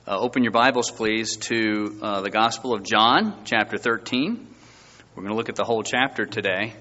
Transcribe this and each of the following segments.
Open your Bibles, please, to the Gospel of John, chapter 13. We're going to look at the whole chapter today.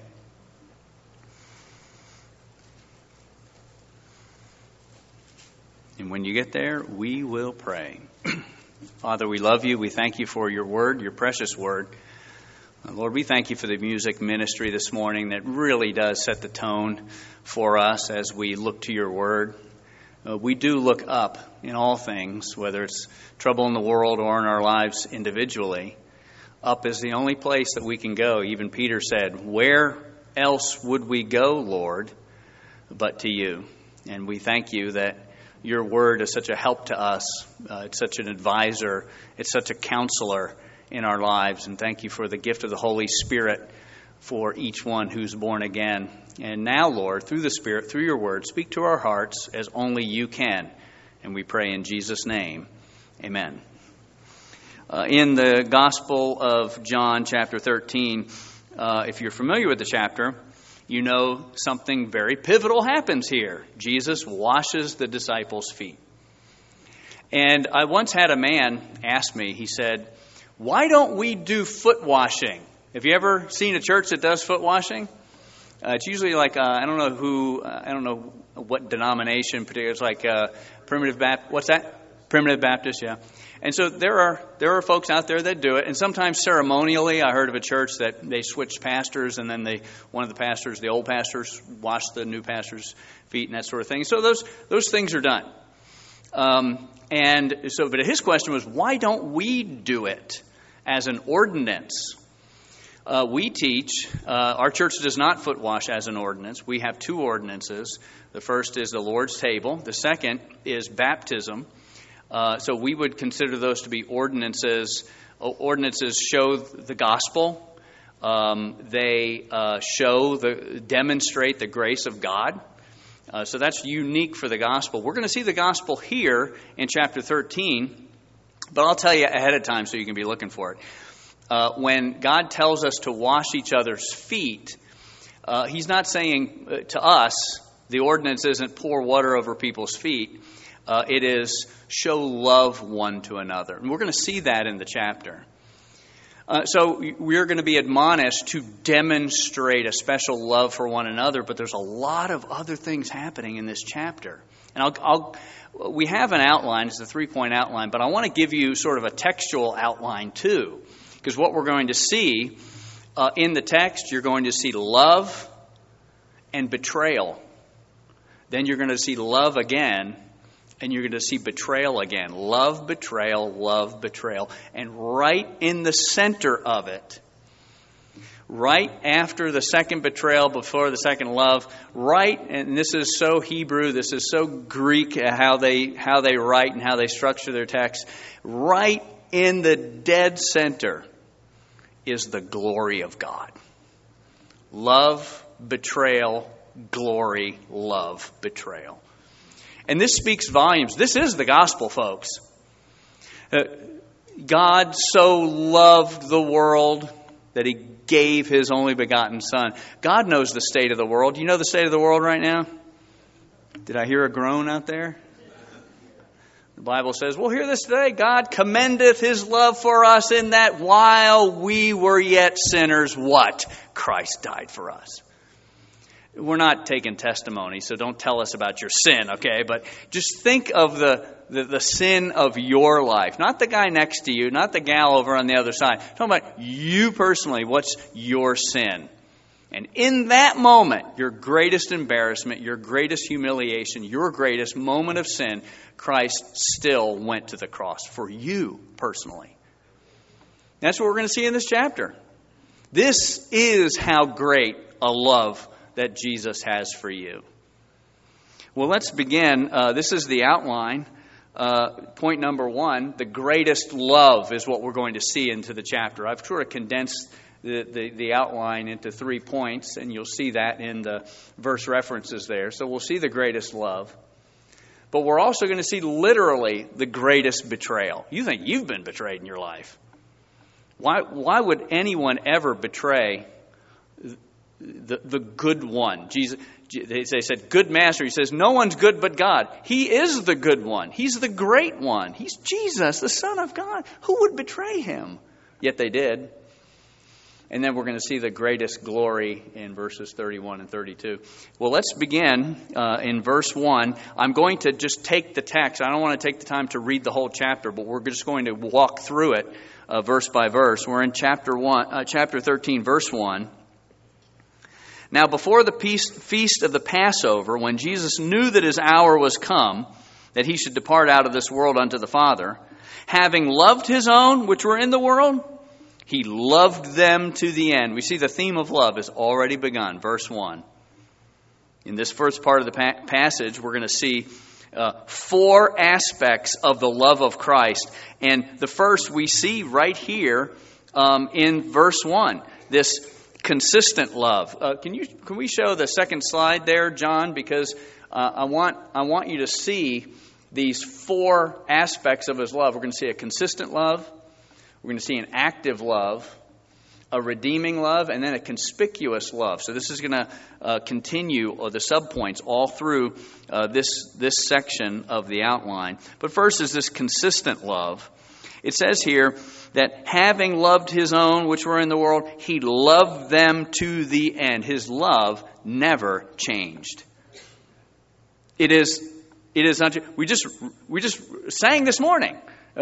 And when you get there, we will pray. Father, we love you. We thank you for your word, your precious word. Lord, we thank you for the music ministry this morning that really does set the tone for us as we look to your word. We do look up in all things, whether it's trouble in the world or in our lives individually. Up is the only place that we can go. Even Peter said, "Where else would we go, Lord, but to you?" And we thank you that your word is such a help to us. It's such an advisor. It's such a counselor in our lives. And thank you for the gift of the Holy Spirit for each one who's born again. And now, Lord, through the Spirit, through your word, speak to our hearts as only you can. And we pray in Jesus' name. Amen. In the Gospel of John, chapter 13, if you're familiar with the chapter, you know something very pivotal happens here. Jesus washes the disciples' feet. And I once had a man ask me, he said, "Why don't we do foot washing?" Have you ever seen a church that does foot washing? It's usually like, I don't know what denomination, particularly. It's like Primitive Baptist. What's that? Primitive Baptist, yeah. And so there are folks out there that do it, and sometimes ceremonially. I heard of a church that they switched pastors, and then one of the pastors, the old pastors, washed the new pastor's feet and that sort of thing. So those things are done. But his question was, why don't we do it as an ordinance? We teach, our church does not foot wash as an ordinance. We have two ordinances. The first is the Lord's table. The second is baptism. So we would consider those to be ordinances. Ordinances show the gospel. They demonstrate the grace of God. So that's unique for the gospel. We're going to see the gospel here in chapter 13, but I'll tell you ahead of time so you can be looking for it. When God tells us to wash each other's feet, He's not saying to us, the ordinance isn't pour water over people's feet. It is show love one to another. And we're going to see that in the chapter. So we're going to be admonished to demonstrate a special love for one another, but there's a lot of other things happening in this chapter. And we have an outline, it's a 3-point outline, but I want to give you sort of a textual outline too. Because what we're going to see in the text, you're going to see love and betrayal. Then you're going to see love again, and you're going to see betrayal again. Love, betrayal. And right in the center of it, right after the second betrayal, before the second love, and this is so Hebrew, this is so Greek, how they write and how they structure their text, right in the dead center is the glory of God. Love, betrayal, glory, love, betrayal. And this speaks volumes. This is the gospel, folks. God so loved the world that He gave His only begotten Son. God knows the state of the world. Do you know the state of the world right now? Did I hear a groan out there? The Bible says, we'll hear this today. God commendeth His love for us in that while we were yet sinners, what? Christ died for us. We're not taking testimony, so don't tell us about your sin, okay? But just think of the sin of your life. Not the guy next to you, not the gal over on the other side. Talking about you personally, what's your sin? And in that moment, your greatest embarrassment, your greatest humiliation, your greatest moment of sin, Christ still went to the cross for you personally. That's what we're going to see in this chapter. This is how great a love that Jesus has for you. Well, let's begin. This is the outline. Point number 1, the greatest love is what we're going to see into the chapter. I've sort of condensed the outline into 3 points, and you'll see that in the verse references there. So we'll see the greatest love. But we're also going to see literally the greatest betrayal. You think you've been betrayed in your life. Why would anyone ever betray the good one. Jesus, they said, good master. He says, no one's good but God. He is the good one. He's the great one. He's Jesus, the Son of God. Who would betray him? Yet they did. And then we're going to see the greatest glory in verses 31 and 32. Well, let's begin in verse 1. I'm going to just take the text. I don't want to take the time to read the whole chapter, but we're just going to walk through it verse by verse. We're in chapter 13, verse 1. Now, before the feast of the Passover, when Jesus knew that his hour was come, that he should depart out of this world unto the Father, having loved his own which were in the world, he loved them to the end. We see the theme of love has already begun. Verse 1. In this first part of the passage, we're going to see 4 aspects of the love of Christ. And the first we see right here in verse 1. This consistent love. Can we show the second slide there, John? Because I want you to see these 4 aspects of his love. We're going to see a consistent love. We're going to see an active love, a redeeming love, and then a conspicuous love. So this is going to continue the subpoints all through this section of the outline. But first is this consistent love. It says here that having loved his own which were in the world, he loved them to the end. His love never changed. It is not. We just sang this morning.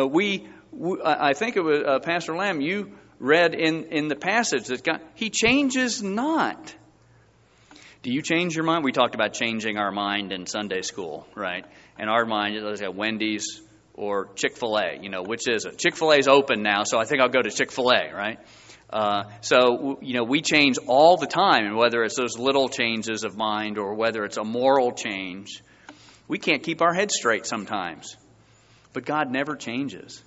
I think it was Pastor Lamb. You read in the passage that God, he changes not. Do you change your mind? We talked about changing our mind in Sunday school, right? And our mind is like Wendy's or Chick-fil-A. Which is it? Chick-fil-A is open now, so I think I'll go to Chick-fil-A, right? So we change all the time, and whether it's those little changes of mind or whether it's a moral change, we can't keep our heads straight sometimes. But God never changes.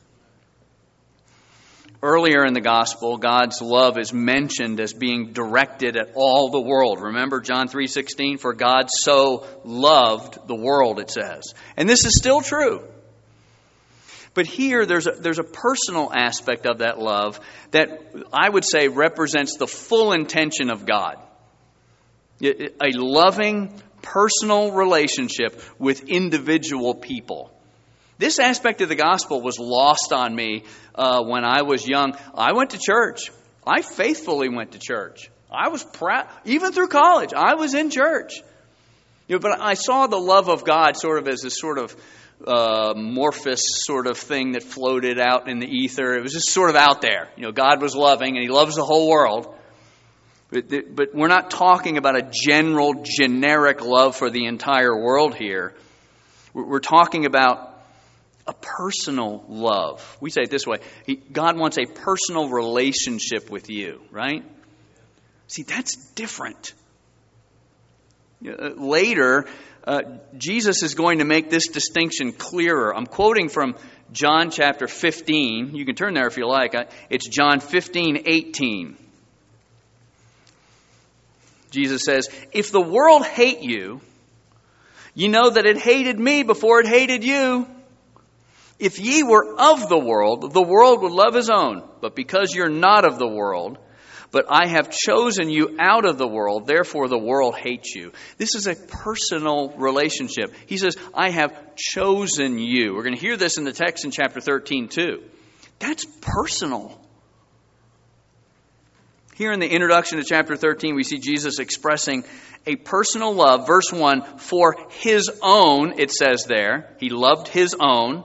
Earlier in the gospel, God's love is mentioned as being directed at all the world. Remember John 3:16? For God so loved the world, it says. And this is still true. But here there's a personal aspect of that love that I would say represents the full intention of God. A loving, personal relationship with individual people. This aspect of the gospel was lost on me when I was young. I went to church. I faithfully went to church. I was proud. Even through college, I was in church. But I saw the love of God sort of as this sort of amorphous sort of thing that floated out in the ether. It was just sort of out there. God was loving, and he loves the whole world. But we're not talking about a general, generic love for the entire world here. We're talking about a personal love. We say it this way. God wants a personal relationship with you, right? See, that's different. Later, Jesus is going to make this distinction clearer. I'm quoting from John chapter 15. You can turn there if you like. It's John 15:18. Jesus says, if the world hate you, you know that it hated me before it hated you. If ye were of the world would love his own. But because you're not of the world, but I have chosen you out of the world, therefore the world hates you. This is a personal relationship. He says, I have chosen you. We're going to hear this in the text in chapter 13 too. That's personal. Here in the introduction to chapter 13, we see Jesus expressing a personal love. Verse 1, for his own, it says there. He loved his own.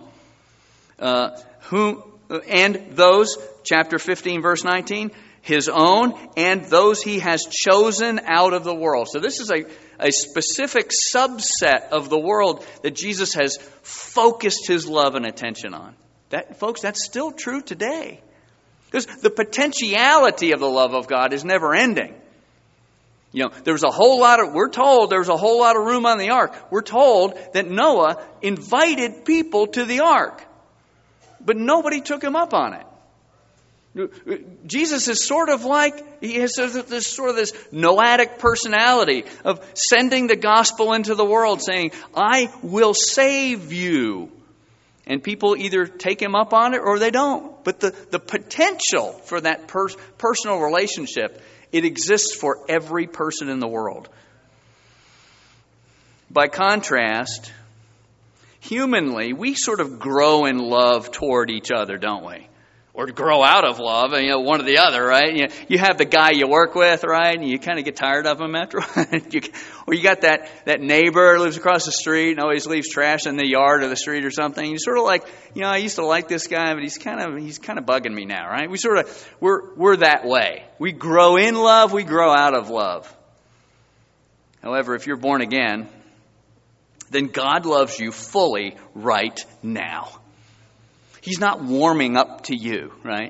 And those, chapter 15, verse 19, his own and those he has chosen out of the world. So this is a specific subset of the world that Jesus has focused his love and attention on. Folks, that's still true today. Because the potentiality of the love of God is never ending. We're told there was a whole lot of room on the ark. We're told that Noah invited people to the ark. But nobody took him up on it. Jesus is sort of like, he has this Noahic personality of sending the gospel into the world, saying, I will save you. And people either take him up on it or they don't. But the potential for that personal relationship, it exists for every person in the world. By contrast, humanly, we sort of grow in love toward each other, don't we? Or grow out of love, one or the other, right? You have the guy you work with, right? And you kind of get tired of him after a while. Or you got that neighbor who lives across the street and always leaves trash in the yard or the street or something. You sort of like, I used to like this guy, but he's kind of bugging me now, right? We're that way. We grow in love, we grow out of love. However, if you're born again, then God loves you fully right now. He's not warming up to you, right?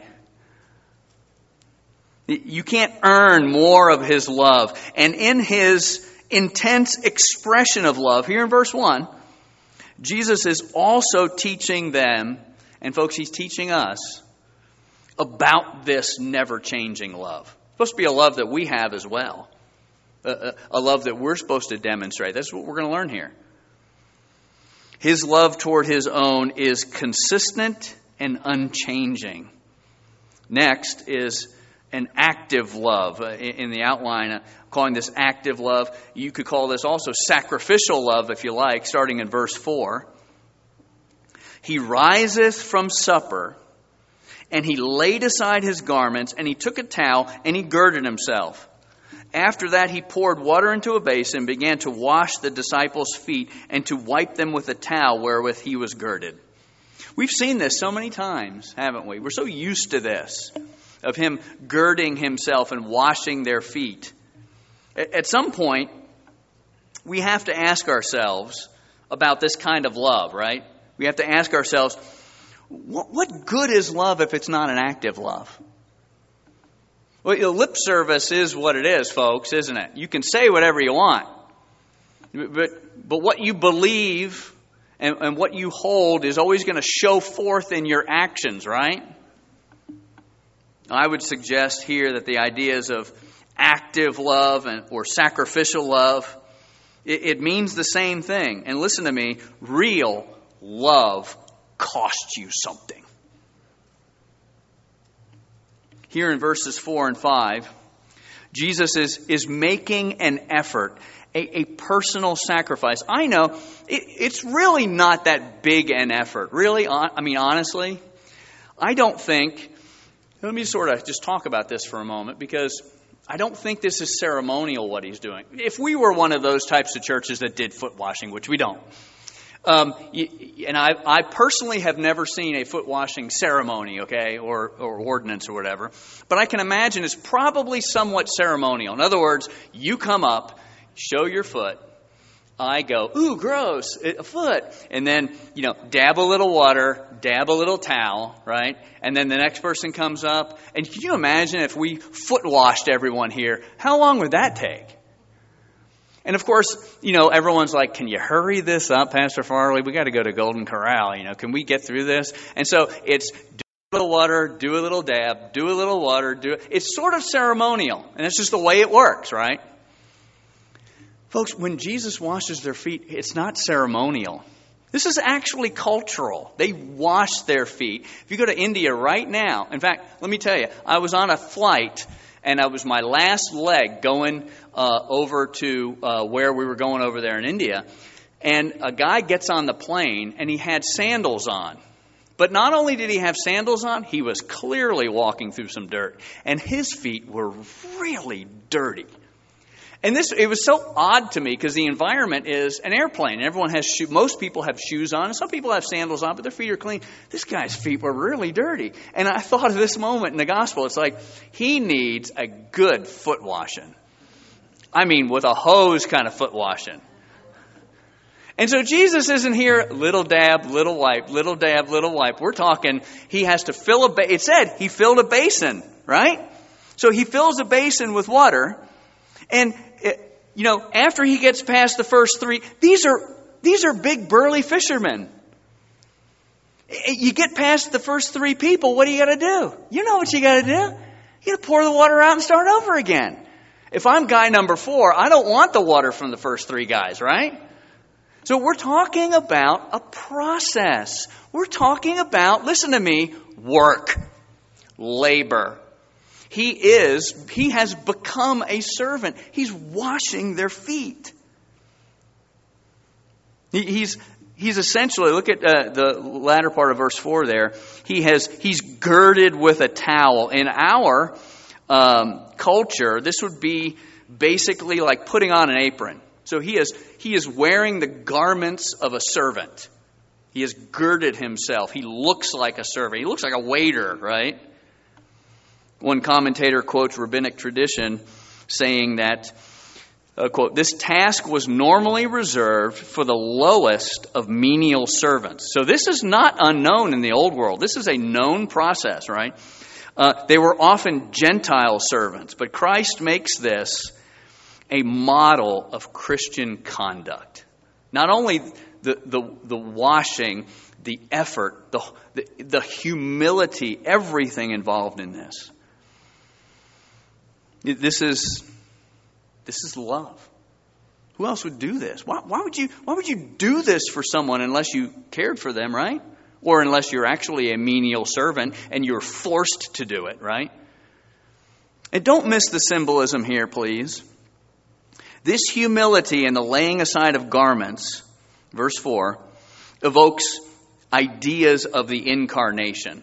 You can't earn more of His love. And in His intense expression of love, here in verse 1, Jesus is also teaching them, and folks, He's teaching us, about this never-changing love. It's supposed to be a love that we have as well. A love that we're supposed to demonstrate. That's what we're going to learn here. His love toward His own is consistent and unchanging. Next is an active love. In the outline, I'm calling this active love. You could call this also sacrificial love, if you like, starting in verse 4. He riseth from supper, and He laid aside His garments, and He took a towel, and He girded Himself. After that, He poured water into a basin, began to wash the disciples' feet, and to wipe them with a towel wherewith He was girded. We've seen this so many times, haven't we? We're so used to this, of Him girding Himself and washing their feet. At some point, we have to ask ourselves about this kind of love, right? We have to ask ourselves, what good is love if it's not an active love? Well, lip service is what it is, folks, isn't it? You can say whatever you want. But what you believe and what you hold is always going to show forth in your actions, right? I would suggest here that the ideas of active love or sacrificial love, it means the same thing. And listen to me, real love costs you something. Here in verses 4 and 5, Jesus is making an effort, a personal sacrifice. I know it's really not that big an effort. Really, honestly, I don't think, let me sort of just talk about this for a moment, because I don't think this is ceremonial what He's doing. If we were one of those types of churches that did foot washing, which we don't, and I personally have never seen a foot washing ceremony, okay, or ordinance or whatever. But I can imagine it's probably somewhat ceremonial. In other words, you come up, show your foot. I go, ooh, gross, a foot. And then, dab a little water, dab a little towel, right? And then the next person comes up. And can you imagine if we foot washed everyone here? How long would that take? And of course, everyone's like, can you hurry this up, Pastor Farley? We got to go to Golden Corral. Can we get through this? And so it's do a little water, do a little dab, do a little water, it's sort of ceremonial. And it's just the way it works, right? Folks, when Jesus washes their feet, it's not ceremonial. This is actually cultural. They wash their feet. If you go to India right now, in fact, let me tell you, I was on a flight, and it was my last leg going over to where we were going over there in India. And a guy gets on the plane, and he had sandals on. But not only did he have sandals on, he was clearly walking through some dirt. And his feet were really dirty. And it was so odd to me because the environment is an airplane. Everyone has shoes. Most people have shoes on. And some people have sandals on, but their feet are clean. This guy's feet were really dirty. And I thought of this moment in the gospel. It's like he needs a good foot washing. I mean, with a hose kind of foot washing. And so Jesus isn't here, little dab, little wipe, little dab, little wipe. We're talking, he has to fill it said he filled a basin, right? So he fills a basin with water. And, after he gets past the first three, these are big burly fishermen. You get past the first three people, what do you got to do? You know what you got to do. You got to pour the water out and start over again. If I'm guy number 4, I don't want the water from the first 3 guys, right? So we're talking about a process. We're talking about, listen to me, work, labor. He has become a servant. He's washing their feet. He's essentially, look at the latter part of verse 4 there. He's girded with a towel. In our culture, this would be basically like putting on an apron. So he is wearing the garments of a servant. He has girded himself. He looks like a servant. He looks like a waiter, right? One commentator quotes rabbinic tradition saying that, quote, "This task was normally reserved for the lowest of menial servants." So this is not unknown in the old world. This is a known process, right? They were often Gentile servants, but Christ makes this a model of Christian conduct. Not only the washing, the effort, the humility, everything involved in this. This is love. Who else would do this? Why would you do this for someone unless you cared for them, right? Or unless you're actually a menial servant and you're forced to do it, right? And don't miss the symbolism here, please. This humility and the laying aside of garments, verse 4, evokes ideas of the incarnation.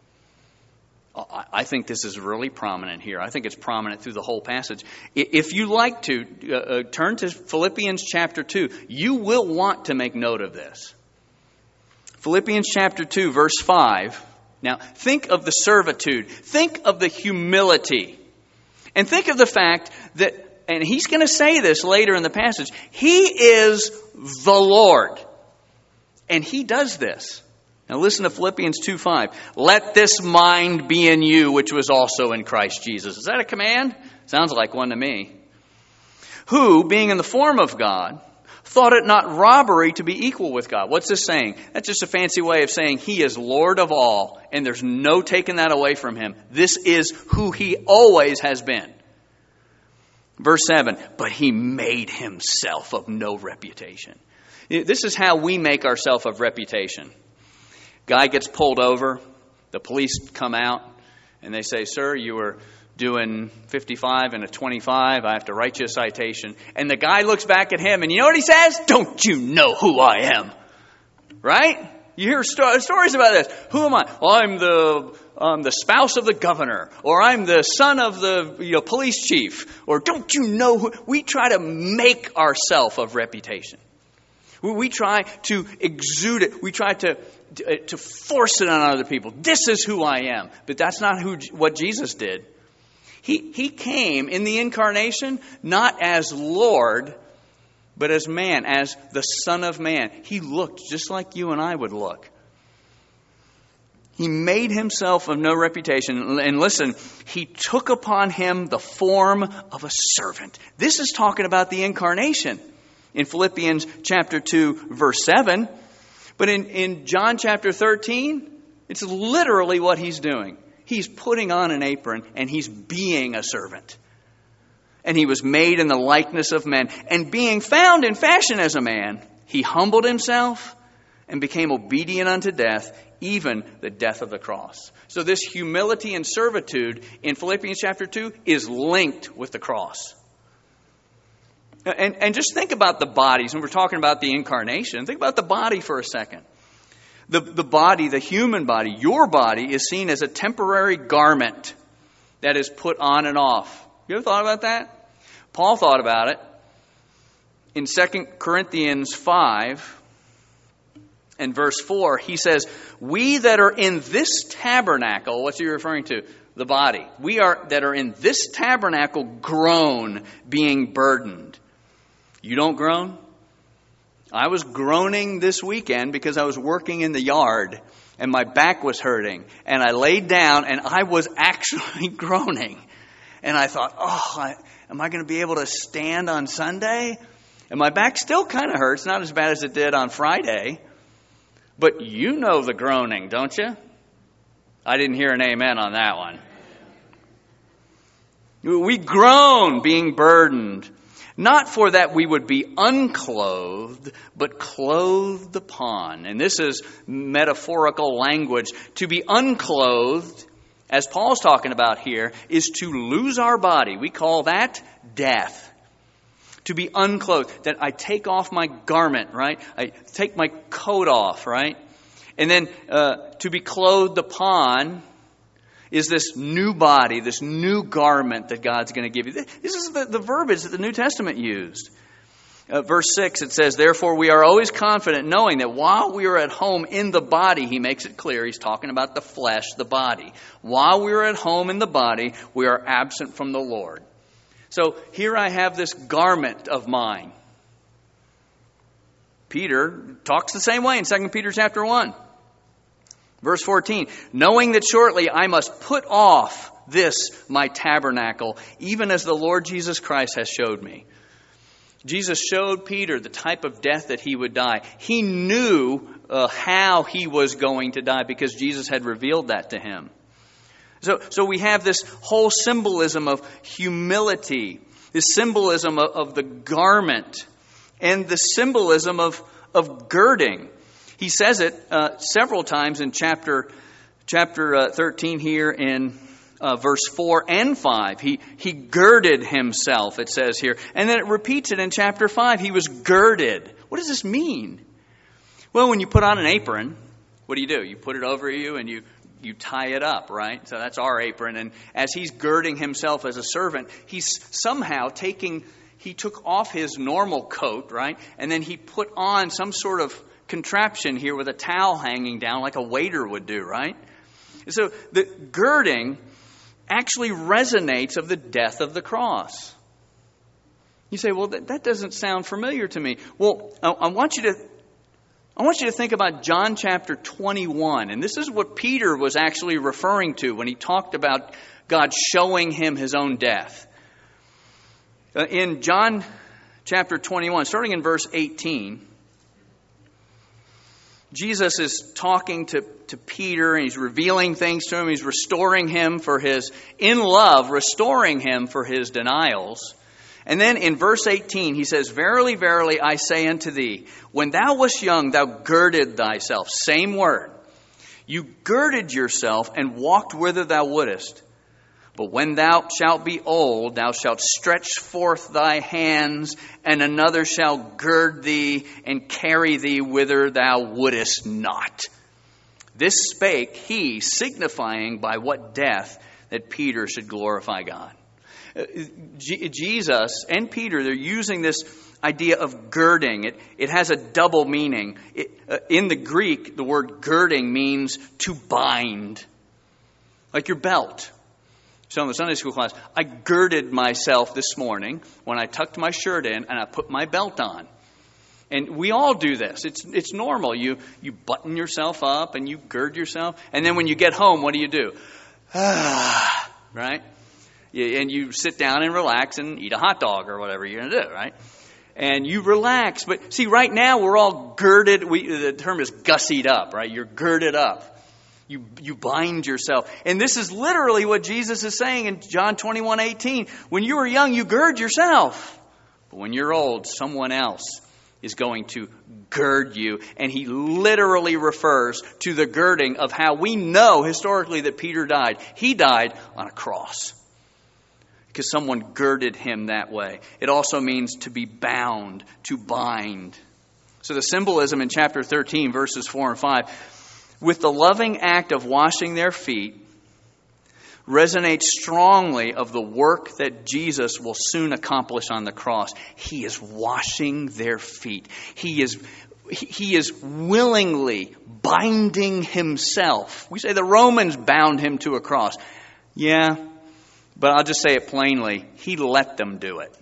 I think this is really prominent here. I think it's prominent through the whole passage. If you like to, turn to Philippians chapter 2. You will want to make note of this. Philippians chapter 2, verse 5. Now, think of the servitude. Think of the humility. And think of the fact that, and he's going to say this later in the passage, He is the Lord. And He does this. Now listen to Philippians 2:5. Let this mind be in you, which was also in Christ Jesus. Is that a command? Sounds like one to me. Who, being in the form of God, thought it not robbery to be equal with God. What's this saying? That's just a fancy way of saying He is Lord of all, and there's no taking that away from Him. This is who He always has been. Verse 7, but He made Himself of no reputation. This is how we make ourselves of reputation. Guy gets pulled over, the police come out, and they say, sir, you were doing 55 and a 25, I have to write you a citation. And the guy looks back at him, and you know what he says? Don't you know who I am? Right? You hear stories about this. Who am I? Well, I'm the spouse of the governor, or I'm the son of the police chief, or don't you know who? We try to make ourselves of reputation. We try to exude it. We try to force it on other people. This is who I am. But that's not what Jesus did. He came in the incarnation not as Lord, but as man, as the Son of Man. He looked just like you and I would look. He made Himself of no reputation. And listen, He took upon Him the form of a servant. This is talking about the incarnation in Philippians chapter 2, verse 7. But in John chapter 13, it's literally what He's doing. He's putting on an apron and He's being a servant. And He was made in the likeness of men. And being found in fashion as a man, He humbled Himself and became obedient unto death, even the death of the cross. So this humility and servitude in Philippians chapter 2 is linked with the cross. And just think about the bodies. When we're talking about the incarnation, think about the body for a second. The body, the human body, your body is seen as a temporary garment that is put on and off. You ever thought about that? Paul thought about it. In 2 Corinthians 5 and verse 4, he says, we that are in this tabernacle, what's he referring to? The body. We that are in this tabernacle groan, being burdened. You don't groan? I was groaning this weekend because I was working in the yard and my back was hurting. And I laid down and I was actually groaning. And I thought, am I going to be able to stand on Sunday? And my back still kind of hurts, not as bad as it did on Friday. But you know the groaning, don't you? I didn't hear an amen on that one. We groan, being burdened. Not for that we would be unclothed, but clothed upon. And this is metaphorical language. To be unclothed, as Paul's talking about here, is to lose our body. We call that death. To be unclothed, that I take off my garment, right? I take my coat off, right? And then to be clothed upon is this new body, this new garment that God's going to give you. This is the verbiage that the New Testament used. Verse 6, it says, "Therefore we are always confident, knowing that while we are at home in the body," he makes it clear, he's talking about the flesh, the body. "While we are at home in the body, we are absent from the Lord." So here I have this garment of mine. Peter talks the same way in 2 Peter chapter 1. Verse 14, "Knowing that shortly I must put off this my tabernacle, even as the Lord Jesus Christ has showed me." Jesus showed Peter the type of death that he would die. He knew how he was going to die because Jesus had revealed that to him. So we have this whole symbolism of humility, this symbolism of the garment, and the symbolism of girding. He says it several times in chapter 13 here in verse 4 and 5. He girded himself, it says here. And then it repeats it in chapter 5. He was girded. What does this mean? Well, when you put on an apron, what do? You put it over you and you tie it up, right? So that's our apron. And as he's girding himself as a servant, he's somehow he took off his normal coat, right? And then he put on some sort of contraption here with a towel hanging down like a waiter would do, right? So the girding actually resonates of the death of the cross. You say, well, that doesn't sound familiar to me. Well, I want you to think about John chapter 21. And this is what Peter was actually referring to when he talked about God showing him his own death. In John chapter 21, starting in verse 18, Jesus is talking to Peter, and he's revealing things to him. He's restoring him restoring him for his denials. And then in verse 18, he says, "Verily, verily, I say unto thee, when thou wast young, thou girded thyself." Same word. "You girded yourself and walked whither thou wouldest. But when thou shalt be old, thou shalt stretch forth thy hands, and another shall gird thee and carry thee whither thou wouldest not." This spake he, signifying by what death that Peter should glorify God. Jesus and Peter, they're using this idea of girding. It has a double meaning. In the Greek, the word girding means to bind, like your belt. So in the Sunday school class, I girded myself this morning when I tucked my shirt in and I put my belt on. And we all do this. It's normal. You button yourself up and you gird yourself. And then when you get home, what do? Right? And you sit down and relax and eat a hot dog or whatever you're going to do, right? And you relax. But see, right now we're all girded. The term is gussied up, right? You're girded up. You bind yourself. And this is literally what Jesus is saying in John 21:18. When you were young, you gird yourself. But when you're old, someone else is going to gird you. And he literally refers to the girding of how we know historically that Peter died. He died on a cross because someone girded him that way. It also means to be bound, to bind. So the symbolism in chapter 13, verses 4 and 5, with the loving act of washing their feet, resonates strongly of the work that Jesus will soon accomplish on the cross. He is washing their feet. He is willingly binding himself. We say the Romans bound him to a cross. Yeah, but I'll just say it plainly. He let them do it.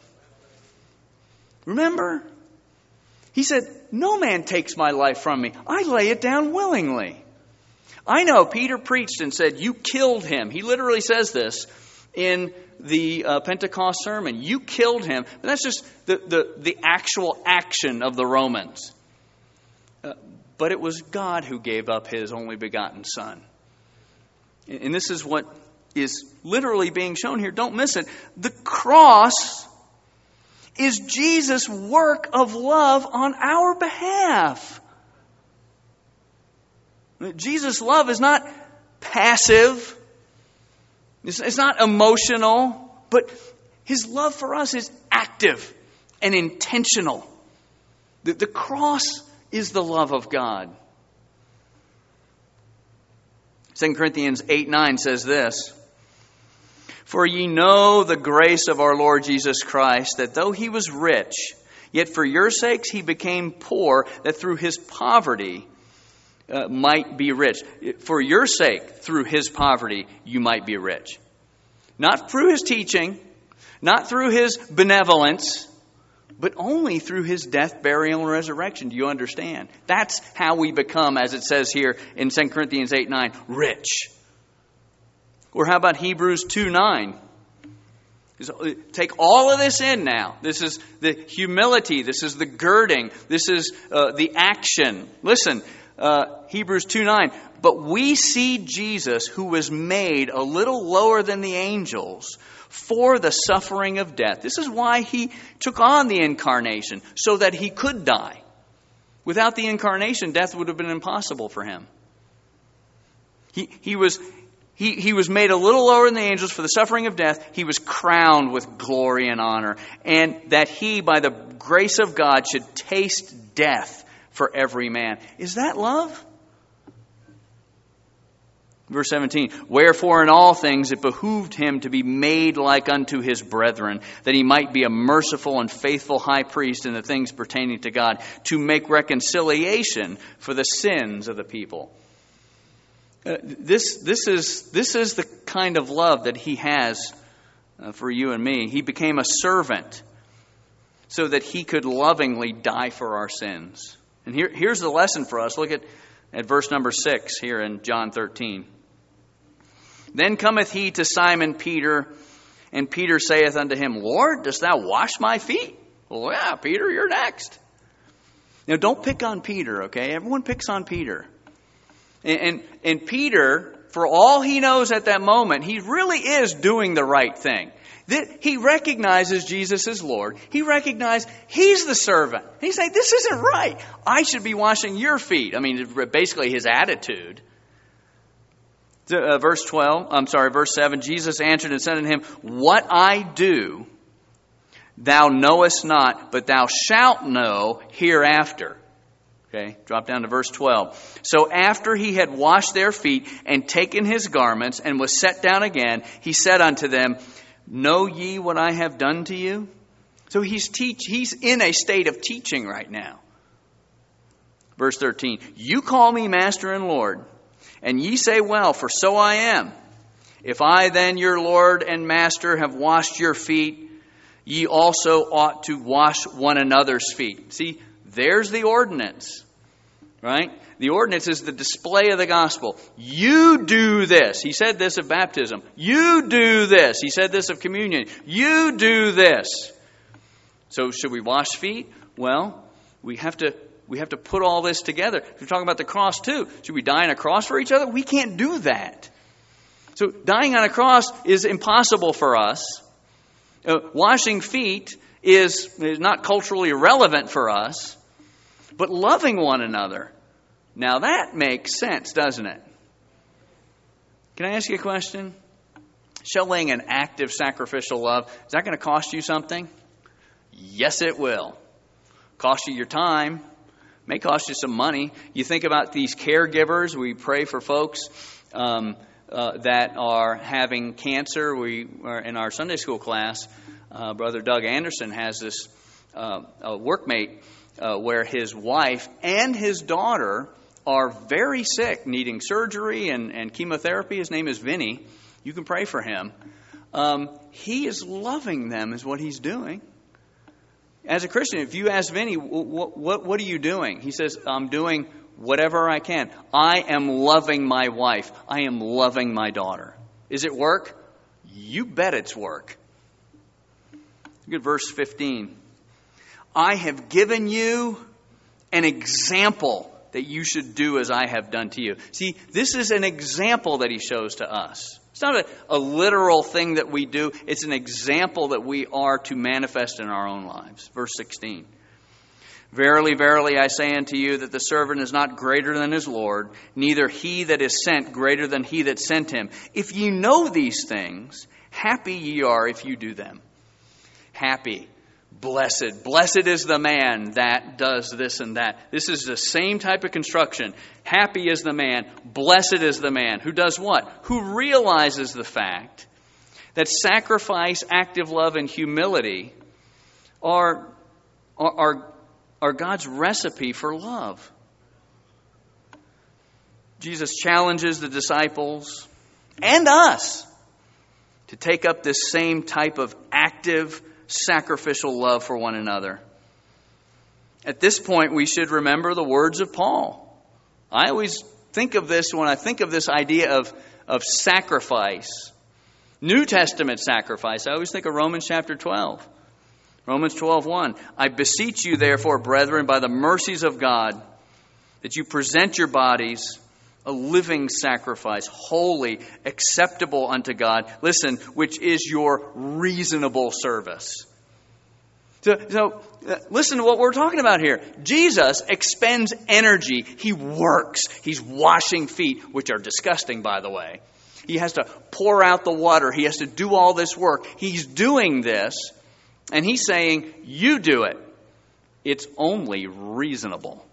Remember? He said, "No man takes my life from me. I lay it down willingly." I know Peter preached and said, "You killed him." He literally says this in the Pentecost sermon. You killed him. But that's just the actual action of the Romans. But it was God who gave up his only begotten Son. And this is what is literally being shown here. Don't miss it. The cross is Jesus' work of love on our behalf. Jesus' love is not passive. It's not emotional. But His love for us is active and intentional. The cross is the love of God. 2 Corinthians 8:9 says this, "For ye know the grace of our Lord Jesus Christ, that though He was rich, yet for your sakes He became poor, that through His poverty might be rich." For your sake, through His poverty, you might be rich. Not through His teaching, not through His benevolence, but only through His death, burial, and resurrection. Do you understand? That's how we become, as it says here in 2 Corinthians 8:9, rich. Or how about Hebrews 2:9? Take all of this in now. This is the humility. This is the girding. This is the action. Listen, Hebrews 2:9. "But we see Jesus, who was made a little lower than the angels, for the suffering of death." This is why He took on the incarnation, so that He could die. Without the incarnation, death would have been impossible for Him. He was made a little lower than the angels for the suffering of death. He was crowned with glory and honor. And that He, by the grace of God, should taste death for every man. Is that love? Verse 17, "Wherefore in all things it behooved Him to be made like unto His brethren, that He might be a merciful and faithful high priest in the things pertaining to God, to make reconciliation for the sins of the people." This is the kind of love that He has for you and me. He became a servant so that He could lovingly die for our sins. And here's the lesson for us. Look at verse number 6 here in John 13. "Then cometh He to Simon Peter, and Peter saith unto Him, Lord, dost Thou wash my feet? Well, yeah, Peter, you're next." Now, don't pick on Peter, okay? Everyone picks on Peter. And Peter, for all he knows at that moment, he really is doing the right thing. He recognizes Jesus as Lord. He recognizes He's the servant. He's saying, this isn't right. I should be washing your feet. I mean, basically his attitude. Verse 7, "Jesus answered and said unto him, What I do, thou knowest not, but thou shalt know hereafter." Okay, drop down to verse 12. "So after He had washed their feet and taken His garments and was set down again, He said unto them, Know ye what I have done to you?" So he's in a state of teaching right now. Verse 13, "You call me Master and Lord, and ye say, Well, for so I am. If I then, your Lord and Master, have washed your feet, ye also ought to wash one another's feet." See, there's the ordinance, right? The ordinance is the display of the gospel. You do this. He said this of baptism. You do this. He said this of communion. You do this. So should we wash feet? Well, we have to put all this together. We're talking about the cross too. Should we die on a cross for each other? We can't do that. So dying on a cross is impossible for us. Washing feet is not culturally relevant for us. But loving one another, now that makes sense, doesn't it? Can I ask you a question? Showing an active sacrificial love, is that going to cost you something? Yes, it will. Cost you your time. May cost you some money. You think about these caregivers. We pray for folks that are having cancer. We are in our Sunday school class. Brother Doug Anderson has this a workmate where his wife and his daughter are very sick, needing surgery and chemotherapy. His name is Vinny. You can pray for him. He is loving them is what he's doing. As a Christian, if you ask Vinny, what are you doing? He says, I'm doing whatever I can. I am loving my wife. I am loving my daughter. Is it work? You bet it's work. Look at verse 15. I have given you an example that you should do as I have done to you. See, this is an example that he shows to us. It's not a literal thing that we do. It's an example that we are to manifest in our own lives. Verse 16. Verily, verily, I say unto you that the servant is not greater than his Lord, neither he that is sent greater than he that sent him. If ye know these things, happy ye are if you do them. Happy, blessed. Blessed is the man that does this and that. This is the same type of construction. Happy is the man, blessed is the man. Who does what? Who realizes the fact that sacrifice, active love, and humility are God's recipe for love. Jesus challenges the disciples and us to take up this same type of active, sacrificial love for one another. At this point, we should remember the words of Paul. I always think of this when I think of this idea of sacrifice. New Testament sacrifice. I always think of Romans chapter 12. Romans 12:1. I beseech you, therefore, brethren, by the mercies of God, that you present your bodies a living sacrifice, holy, acceptable unto God. Listen, which is your reasonable service. So listen to what we're talking about here. Jesus expends energy. He works. He's washing feet, which are disgusting, by the way. He has to pour out the water. He has to do all this work. He's doing this. And he's saying, you do it. It's only reasonable.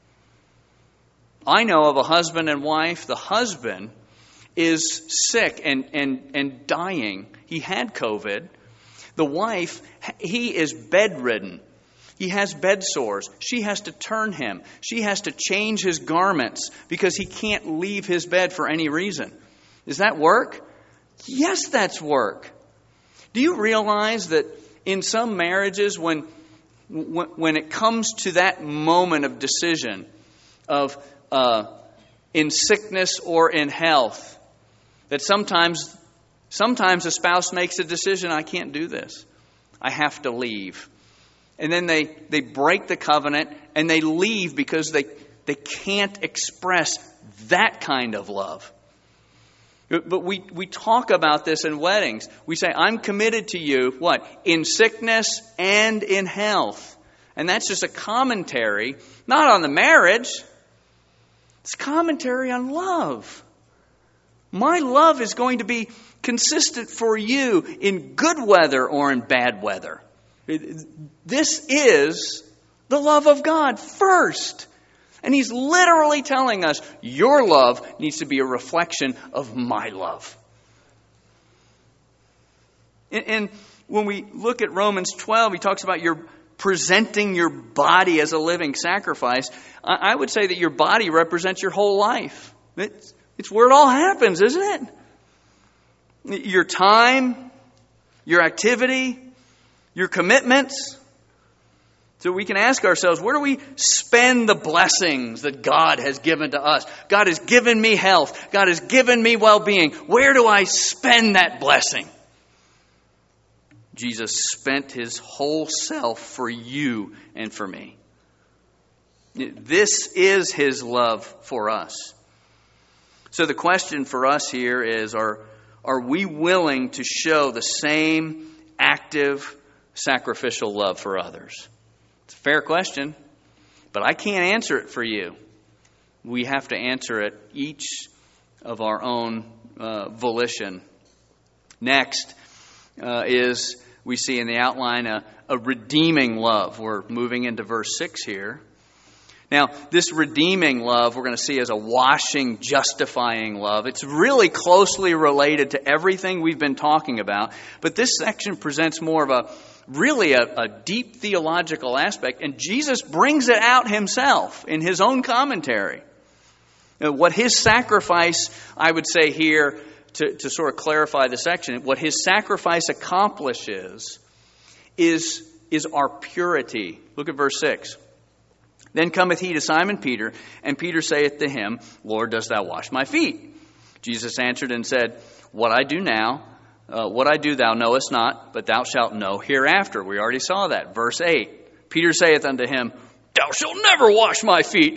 I know of a husband and wife. The husband is sick and dying. He had COVID. The wife, he is bedridden. He has bed sores. She has to turn him. She has to change his garments because he can't leave his bed for any reason. Does that work? Yes, that's work. Do you realize that in some marriages, when it comes to that moment of decision of in sickness or in health, that sometimes a spouse makes a decision, I can't do this. I have to leave. And then they break the covenant and they leave because they can't express that kind of love. But we talk about this in weddings. We say, I'm committed to you, what? In sickness and in health. And that's just a commentary, not on the marriage. It's commentary on love. My love is going to be consistent for you in good weather or in bad weather. This is the love of God first. And he's literally telling us, your love needs to be a reflection of my love. And when we look at Romans 12, he talks about your presenting your body as a living sacrifice. I would say that your body represents your whole life. It's where it all happens, isn't it? Your time, your activity, your commitments. So we can ask ourselves, where do we spend the blessings that God has given to us? God has given me health. God has given me well-being. Where do I spend that blessing? Jesus spent his whole self for you and for me. This is his love for us. So the question for us here is, are we willing to show the same active, sacrificial love for others? It's a fair question, but I can't answer it for you. We have to answer it each of our own volition. Next is, we see in the outline, a redeeming love. We're moving into verse 6 here. Now, this redeeming love we're going to see as a washing, justifying love. It's really closely related to everything we've been talking about, but this section presents more of a deep theological aspect, and Jesus brings it out himself in his own commentary. What his sacrifice, I would say here, to sort of clarify the section, what his sacrifice accomplishes is our purity. Look at verse 6. Then cometh he to Simon Peter, and Peter saith to him, Lord, dost thou wash my feet? Jesus answered and said, What I do thou knowest not, but thou shalt know hereafter. We already saw that. Verse 8. Peter saith unto him, thou shalt never wash my feet.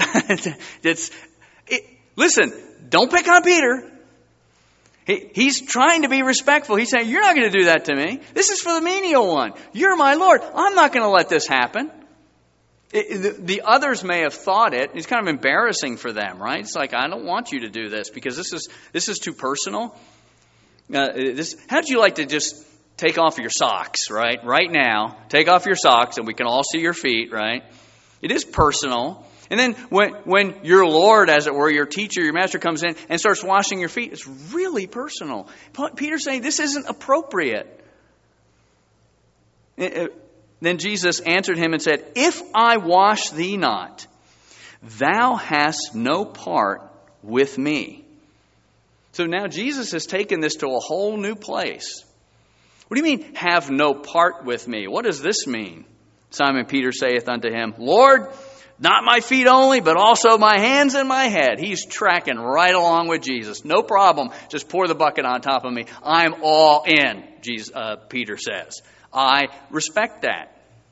Listen, don't pick on Peter. He's trying to be respectful. He's saying, you're not going to do that to me. This is for the menial one. You're my Lord. I'm not going to let this happen. The others may have thought it. It's kind of embarrassing for them, right? It's like, I don't want you to do this because this is too personal. How'd you like to just take off your socks, right? Right now, take off your socks and we can all see your feet, right? It is personal. And then when your Lord, as it were, your teacher, your master comes in and starts washing your feet, it's really personal. Peter's saying this isn't appropriate. Then Jesus answered him and said, if I wash thee not, thou hast no part with me. So now Jesus has taken this to a whole new place. What do you mean, have no part with me? What does this mean? Simon Peter saith unto him, Lord, not my feet only, but also my hands and my head. He's tracking right along with Jesus. No problem. Just pour the bucket on top of me. I'm all in, Peter says. I respect that.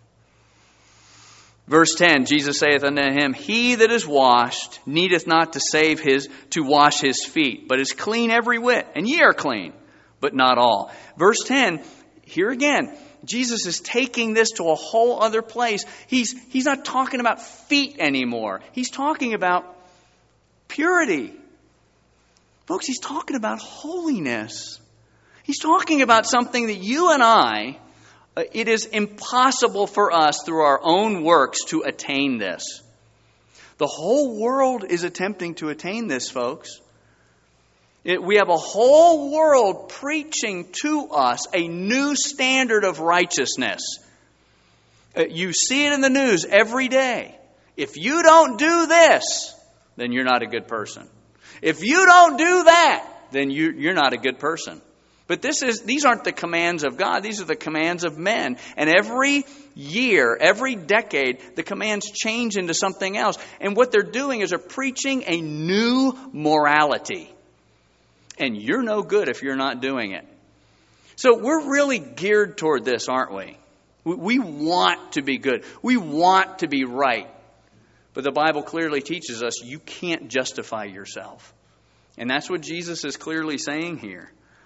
Verse 10, Jesus saith unto him, he that is washed needeth not to wash his feet, but is clean every whit. And ye are clean, but not all. Verse 10, here again, Jesus is taking this to a whole other place. He's not talking about feet anymore. He's talking about purity. Folks, he's talking about holiness. He's talking about something that you and I, it is impossible for us through our own works to attain this. The whole world is attempting to attain this, folks. We have a whole world preaching to us a new standard of righteousness. You see it in the news every day. If you don't do this, then you're not a good person. If you don't do that, then you're not a good person. But these aren't the commands of God. These are the commands of men. And every year, every decade, the commands change into something else. And what they're doing is they're preaching a new morality. And you're no good if you're not doing it. So we're really geared toward this, aren't we? We want to be good. We want to be right. But the Bible clearly teaches us you can't justify yourself. And that's what Jesus is clearly saying here.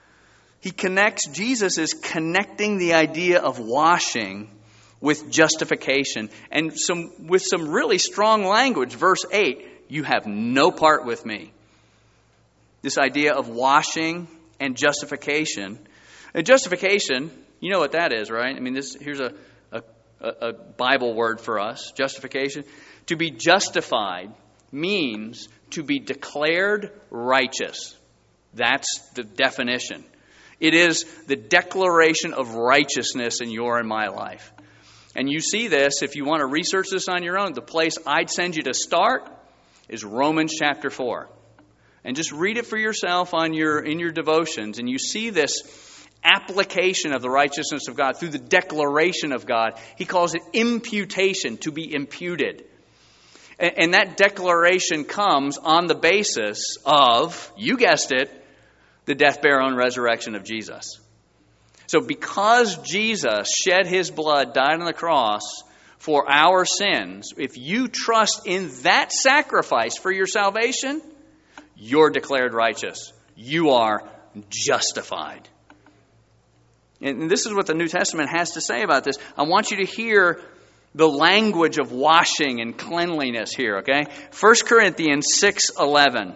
Jesus is connecting the idea of washing with justification. And with some really strong language. Verse 8, you have no part with me. This idea of washing and justification. And justification, you know what that is, right? I mean, here's a Bible word for us, justification. To be justified means to be declared righteous. That's the definition. It is the declaration of righteousness in your and my life. And you see this, if you want to research this on your own, the place I'd send you to start is Romans chapter 4. And just read it for yourself in your devotions. And you see this application of the righteousness of God through the declaration of God. He calls it imputation, to be imputed. And that declaration comes on the basis of, you guessed it, the death, burial, and resurrection of Jesus. So because Jesus shed his blood, died on the cross for our sins, if you trust in that sacrifice for your salvation, you're declared righteous. You are justified. And this is what the New Testament has to say about this. I want you to hear the language of washing and cleanliness here, okay? 1 Corinthians 6:11.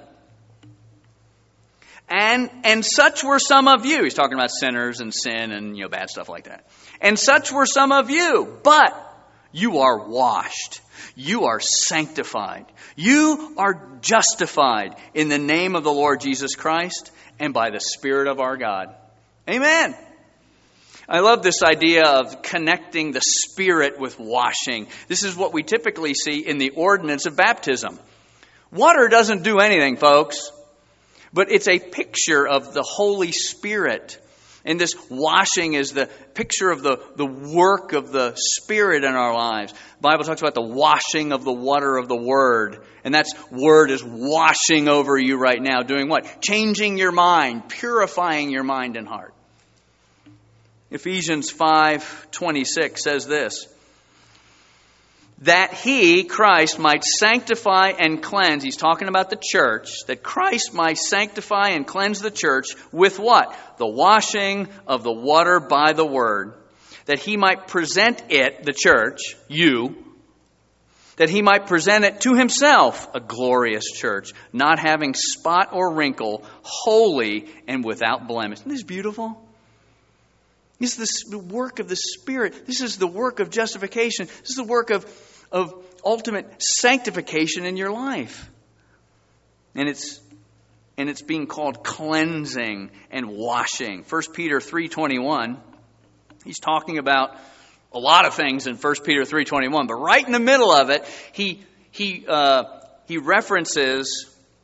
And such were some of you. He's talking about sinners and sin and bad stuff like that. And such were some of you, but you are washed. You are sanctified. You are justified in the name of the Lord Jesus Christ and by the Spirit of our God. Amen. I love this idea of connecting the Spirit with washing. This is what we typically see in the ordinance of baptism. Water doesn't do anything, folks, but it's a picture of the Holy Spirit. And this washing is the picture of the work of the Spirit in our lives. The Bible talks about the washing of the water of the Word. And that Word is washing over you right now. Doing what? Changing your mind, purifying your mind and heart. Ephesians 5:26 says this. that he, Christ, might sanctify and cleanse. He's talking about the church. That Christ might sanctify and cleanse the church with what? The washing of the water by the word. That he might present it, the church, you, that he might present it to himself, a glorious church, not having spot or wrinkle, holy and without blemish. Isn't this beautiful? This is the work of the Spirit. This is the work of justification. This is the work of ultimate sanctification in your life. And it's being called cleansing and washing. 1 Peter 3:21, he's talking about a lot of things in 1 Peter 3:21, but right in the middle of it, he references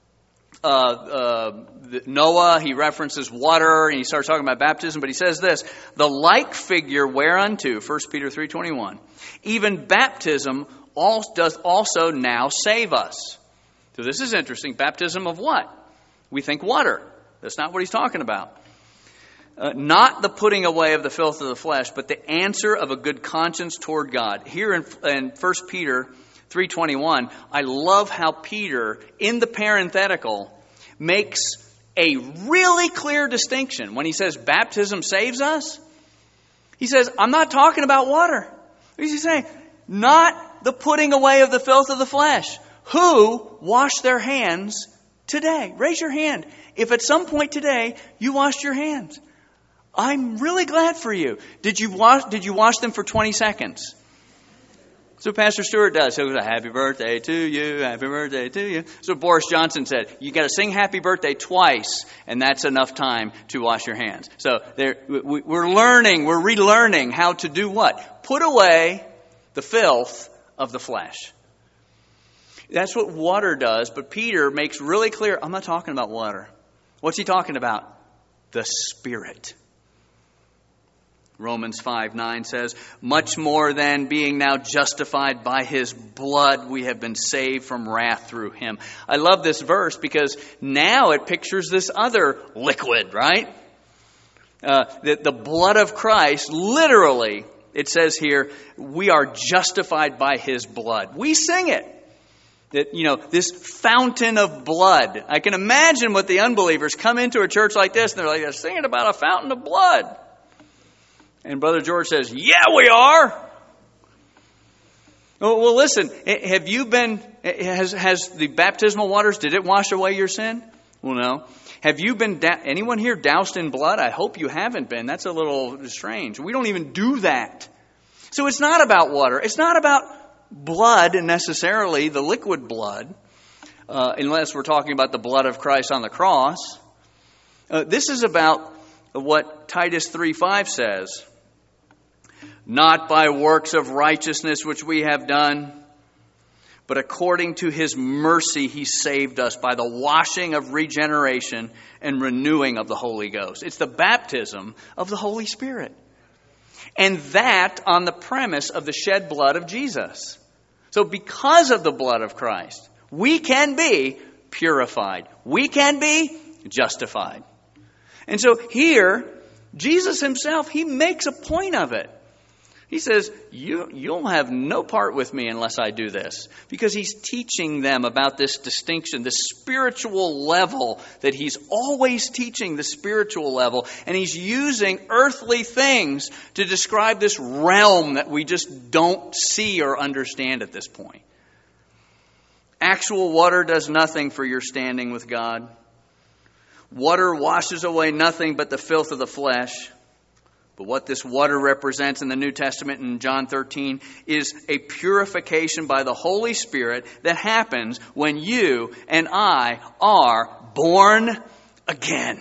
Noah, he references water, and he starts talking about baptism, but he says this, the like figure whereunto, 1 Peter 3:21, even baptism doth also now save us. So this is interesting. Baptism of what? We think water. That's not what he's talking about. Not the putting away of the filth of the flesh, but the answer of a good conscience toward God. Here in 1 Peter 3:21, I love how Peter, in the parenthetical, makes a really clear distinction. When he says baptism saves us, he says, I'm not talking about water. What is he saying? Not the putting away of the filth of the flesh. Who washed their hands today? Raise your hand. If at some point today you washed your hands, I'm really glad for you. Did you wash them for 20 seconds? So Pastor Stewart does. He'll go, happy birthday to you, happy birthday to you. So Boris Johnson said, you got to sing happy birthday twice, and that's enough time to wash your hands. So we're relearning how to do what? Put away the filth of the flesh. That's what water does, but Peter makes really clear, I'm not talking about water. What's he talking about? The Spirit. Romans 5:9 says, much more than being now justified by his blood, we have been saved from wrath through him. I love this verse because now it pictures this other liquid, right? The blood of Christ, literally, it says here, we are justified by his blood. We sing it. That, this fountain of blood. I can imagine what the unbelievers come into a church like this and they're like, they're singing about a fountain of blood. And Brother George says, yeah, we are. Well, listen, has the baptismal waters, did it wash away your sin? Well, no. Have you been, anyone here doused in blood? I hope you haven't been. That's a little strange. We don't even do that. So it's not about water. It's not about blood necessarily, the liquid blood, unless we're talking about the blood of Christ on the cross. This is about what Titus 3:5 says. Not by works of righteousness which we have done, but according to his mercy he saved us by the washing of regeneration and renewing of the Holy Ghost. It's the baptism of the Holy Spirit. And that on the premise of the shed blood of Jesus. So because of the blood of Christ, we can be purified. We can be justified. And so here, Jesus himself, he makes a point of it. He says, you'll have no part with me unless I do this. Because he's teaching them about this distinction, the spiritual level, that he's always teaching the spiritual level. And he's using earthly things to describe this realm that we just don't see or understand at this point. Actual water does nothing for your standing with God. Water washes away nothing but the filth of the flesh. But what this water represents in the New Testament in John 13 is a purification by the Holy Spirit that happens when you and I are born again.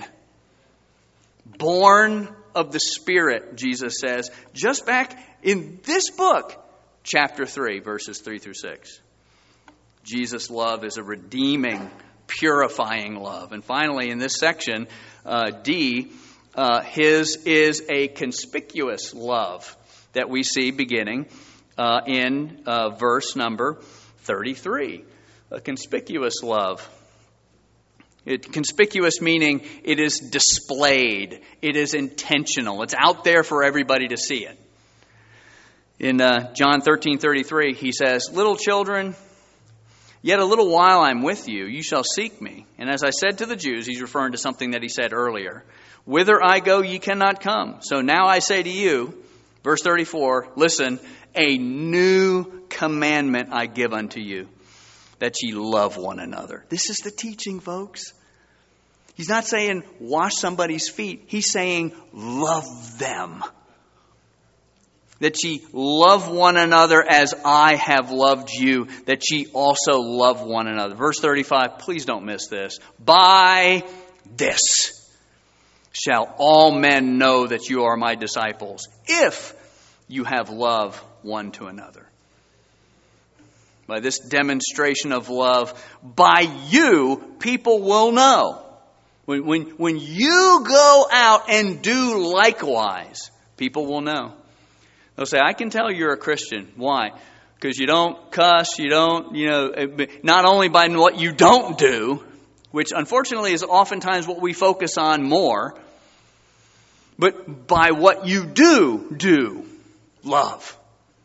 Born of the Spirit, Jesus says, just back in this book, chapter 3, verses 3 through 6. Jesus' love is a redeeming, purifying love. And finally, in this section, D, his is a conspicuous love that we see beginning in verse number 33. A conspicuous love. Conspicuous meaning it is displayed. It is intentional. It's out there for everybody to see it. In John 13:33, he says, "Little children, yet a little while I'm with you, you shall seek me. And as I said to the Jews," he's referring to something that he said earlier, "whither I go, ye cannot come. So now I say to you," verse 34, listen, "a new commandment I give unto you, that ye love one another." This is the teaching, folks. He's not saying wash somebody's feet. He's saying love them. That ye love one another as I have loved you, that ye also love one another. Verse 35, please don't miss this. "By this shall all men know that you are my disciples, if you have love one to another." By this demonstration of love, by you, people will know. When you go out and do likewise, people will know. They'll say, "I can tell you're a Christian." Why? Because you don't cuss, you don't, not only by what you don't do, which unfortunately is oftentimes what we focus on more, but by what you do, love.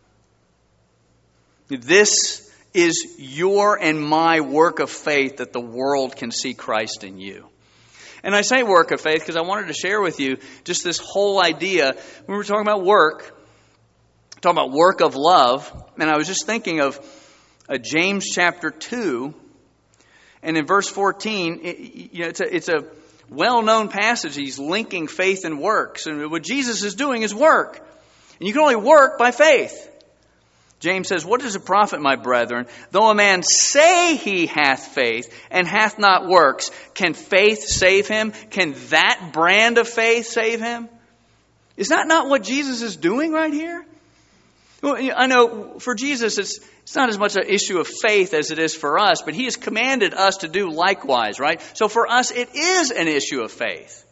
This is your and my work of faith that the world can see Christ in you. And I say work of faith because I wanted to share with you just this whole idea. When we're talking about work of love, and I was just thinking of James chapter 2, and in verse 14, it's a well-known passage. He's linking faith and works, and what Jesus is doing is work. And you can only work by faith. James says, "What does it profit, my brethren, though a man say he hath faith and hath not works? Can faith save him? Can that brand of faith save him?" Is that not what Jesus is doing right here? Well, I know for Jesus it's not as much an issue of faith as it is for us, but he has commanded us to do likewise, right? So for us it is an issue of faith.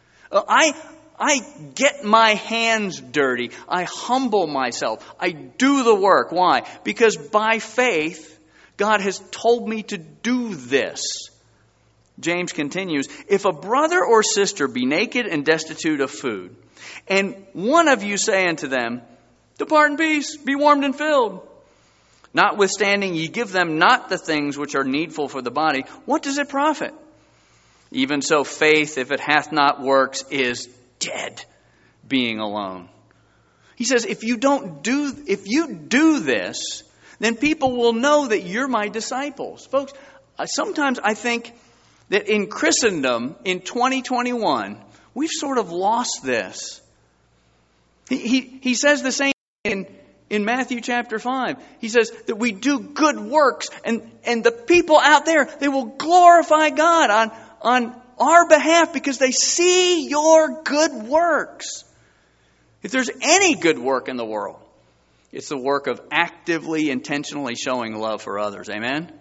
I get my hands dirty. I humble myself. I do the work. Why? Because by faith, God has told me to do this. James continues, "If a brother or sister be naked and destitute of food, and one of you say unto them, Depart in peace, be warmed and filled. Notwithstanding, ye give them not the things which are needful for the body, what does it profit? Even so, faith, if it hath not works, is dead, being alone." He says, if you do this, then people will know that you're my disciples. Folks, sometimes I think that in Christendom, in 2021, we've sort of lost this. He says the same in Matthew chapter 5. He says that we do good works, and the people out there, they will glorify God on our behalf because they see your good works. If there's any good work in the world, it's the work of actively, intentionally showing love for others. Amen?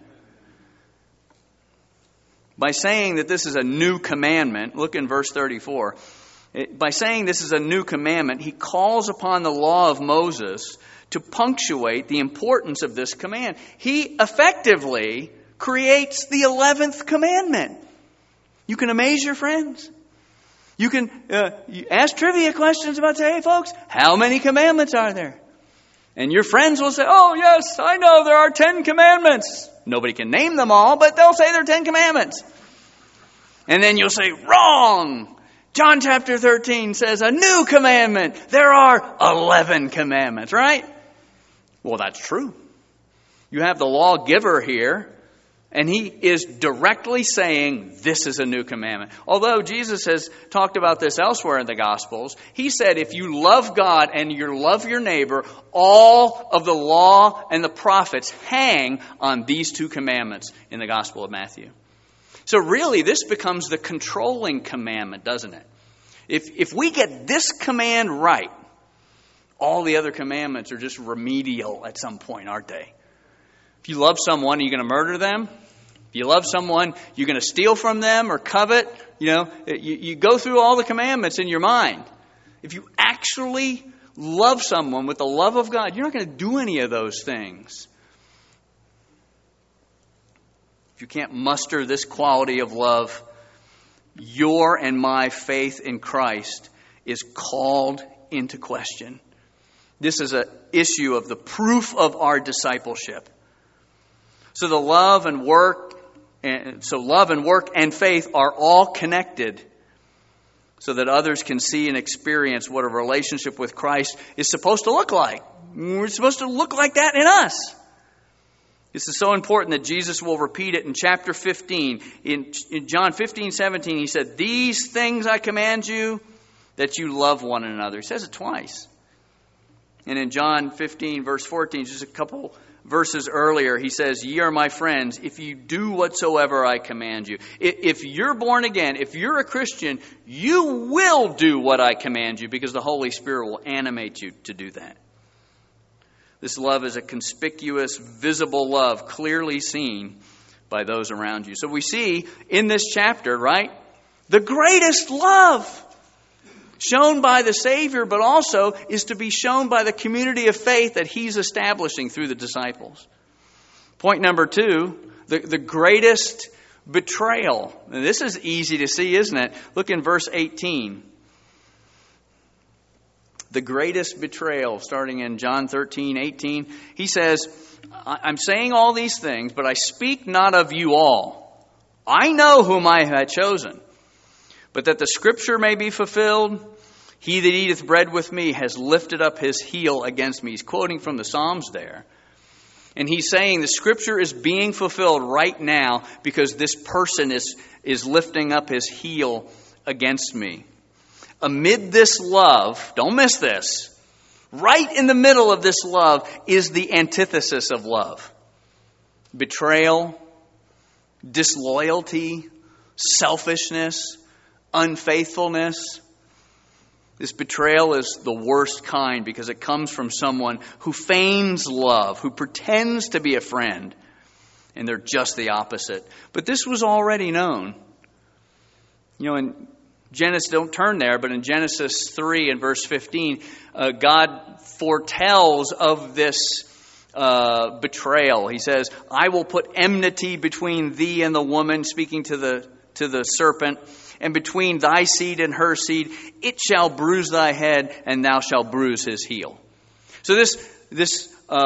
By saying that this is a new commandment, look in verse 34. By saying this is a new commandment, he calls upon the law of Moses to punctuate the importance of this command. He effectively creates the 11th commandment. You can amaze your friends. You can ask trivia questions about, say, "Hey folks, how many commandments are there?" And your friends will say, "Oh yes, I know there are 10 commandments." Nobody can name them all, but they'll say there are 10 commandments. And then you'll say, "Wrong! John chapter 13 says a new commandment. There are 11 commandments," right? Well, that's true. You have the lawgiver here, and he is directly saying this is a new commandment. Although Jesus has talked about this elsewhere in the Gospels, he said if you love God and you love your neighbor, all of the law and the prophets hang on these 2 commandments in the Gospel of Matthew. So really, this becomes the controlling commandment, doesn't it? If we get this command right, all the other commandments are just remedial at some point, aren't they? If you love someone, are you going to murder them? If you love someone, you're going to steal from them or covet. You go through all the commandments in your mind. If you actually love someone with the love of God, you're not going to do any of those things. If you can't muster this quality of love, your and my faith in Christ is called into question. This is an issue of the proof of our discipleship. So love and work and faith are all connected so that others can see and experience what a relationship with Christ is supposed to look like. We're supposed to look like that in us. This is so important that Jesus will repeat it in chapter 15. In John 15:17, he said, "These things I command you, that you love one another." He says it twice. And in John 15, verse 14, just a couple verses earlier, he says, "Ye are my friends, if you do whatsoever I command you." If you're born again, if you're a Christian, you will do what I command you, because the Holy Spirit will animate you to do that. This love is a conspicuous, visible love, clearly seen by those around you. So we see in this chapter, right, the greatest love shown by the Savior, but also is to be shown by the community of faith that He's establishing through the disciples. Point number 2, the greatest betrayal. Now, this is easy to see, isn't it? Look in verse 18. The greatest betrayal, starting in John 13:18. He says, "I'm saying all these things, but I speak not of you all. I know whom I have chosen. But that the scripture may be fulfilled, he that eateth bread with me has lifted up his heel against me." He's quoting from the Psalms there. And he's saying the scripture is being fulfilled right now because this person is lifting up his heel against me. Amid this love, don't miss this, right in the middle of this love is the antithesis of love. Betrayal, disloyalty, selfishness, unfaithfulness. This betrayal is the worst kind because it comes from someone who feigns love, who pretends to be a friend, and they're just the opposite. But this was already known. In Genesis, don't turn there, but in Genesis 3 and verse 15, God foretells of this betrayal. He says, "I will put enmity between thee and the woman," speaking to the serpent, "and between thy seed and her seed. It shall bruise thy head, and thou shalt bruise his heel." So this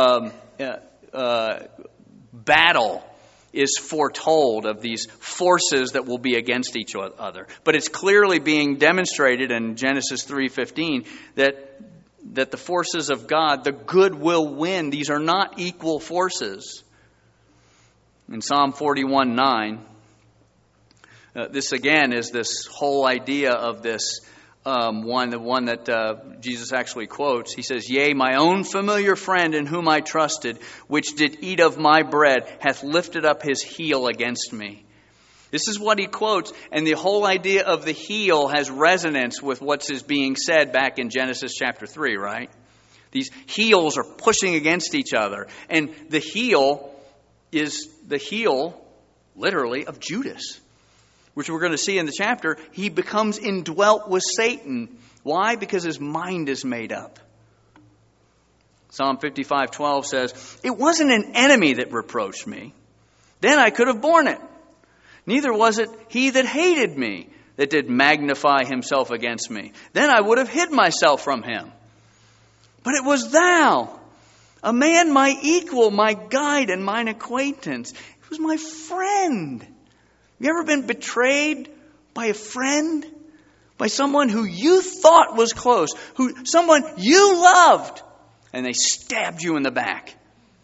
battle is foretold of these forces that will be against each other. But it's clearly being demonstrated in Genesis 3:15 that the forces of God, the good will win. These are not equal forces. In Psalm 41:9, this again is this whole idea of this the one that Jesus actually quotes. He says, "Yea, my own familiar friend in whom I trusted, which did eat of my bread, hath lifted up his heel against me." This is what he quotes, and the whole idea of the heel has resonance with what is being said back in Genesis chapter 3, right? These heels are pushing against each other, and the heel is the heel, literally, of Judas, which we're going to see in the chapter. He becomes indwelt with Satan. Why? Because his mind is made up. Psalm 55:12 says, "It wasn't an enemy that reproached me. Then I could have borne it. Neither was it he that hated me that did magnify himself against me. Then I would have hid myself from him. But it was thou, a man my equal, my guide, and mine acquaintance." It was my friend. You ever been betrayed by a friend? By someone who you thought was close, someone you loved, and they stabbed you in the back?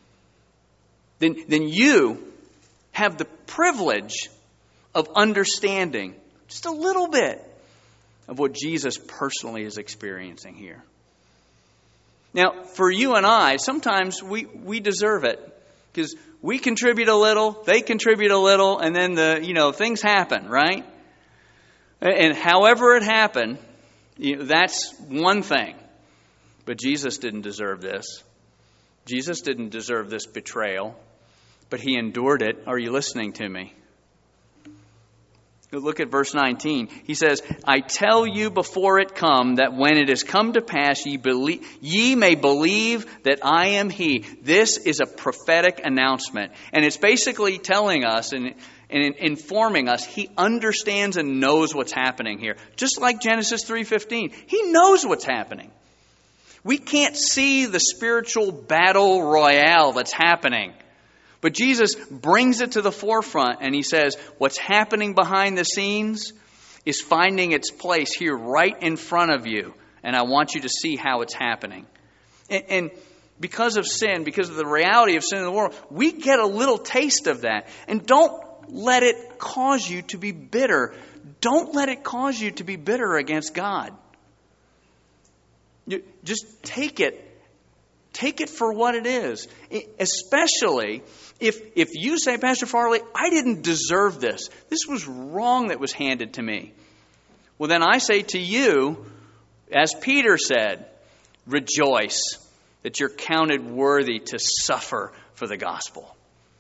Then you have the privilege of understanding just a little bit of what Jesus personally is experiencing here. Now, for you and I, sometimes we deserve it because we contribute a little, they contribute a little, and then things happen, right? And however it happened, that's one thing. But Jesus didn't deserve this. Jesus didn't deserve this betrayal, but he endured it. Are you listening to me? Look at verse 19. He says, "I tell you before it come, that when it is come to pass, ye may believe that I am he." This is a prophetic announcement. And it's basically telling us and informing us he understands and knows what's happening here. Just like Genesis 3:15. He knows what's happening. We can't see the spiritual battle royale that's happening. But Jesus brings it to the forefront and he says, what's happening behind the scenes is finding its place here right in front of you. And I want you to see how it's happening. And because of sin, because of the reality of sin in the world, we get a little taste of that. And don't let it cause you to be bitter. Don't let it cause you to be bitter against God. Just take it. Take it for what it is. Especially if you say, Pastor Farley, I didn't deserve this. This was wrong that was handed to me. Well, then I say to you, as Peter said, rejoice that you're counted worthy to suffer for the gospel.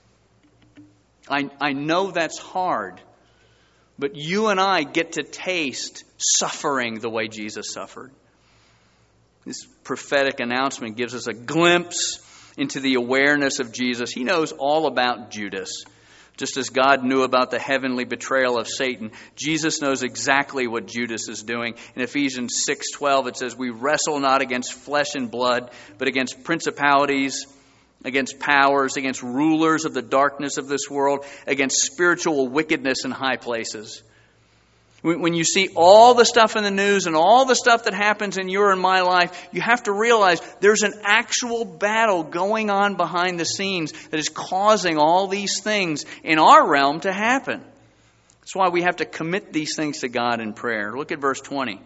I know that's hard, but you and I get to taste suffering the way Jesus suffered. This prophetic announcement gives us a glimpse into the awareness of Jesus. He knows all about Judas. Just as God knew about the heavenly betrayal of Satan, Jesus knows exactly what Judas is doing. In Ephesians 6:12, it says, we wrestle not against flesh and blood, but against principalities, against powers, against rulers of the darkness of this world, against spiritual wickedness in high places. When you see all the stuff in the news and all the stuff that happens in your and my life, you have to realize there's an actual battle going on behind the scenes that is causing all these things in our realm to happen. That's why we have to commit these things to God in prayer. Look at verse 20.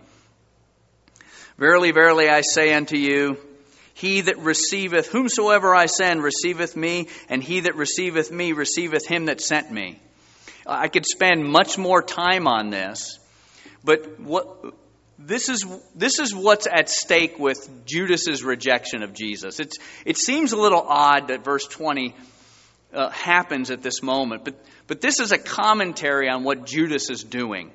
Verily, verily, I say unto you, he that receiveth whomsoever I send receiveth me, and he that receiveth me receiveth him that sent me. I could spend much more time on this, but this is what's at stake with Judas's rejection of Jesus. It seems a little odd that verse 20 happens at this moment, but this is a commentary on what Judas is doing.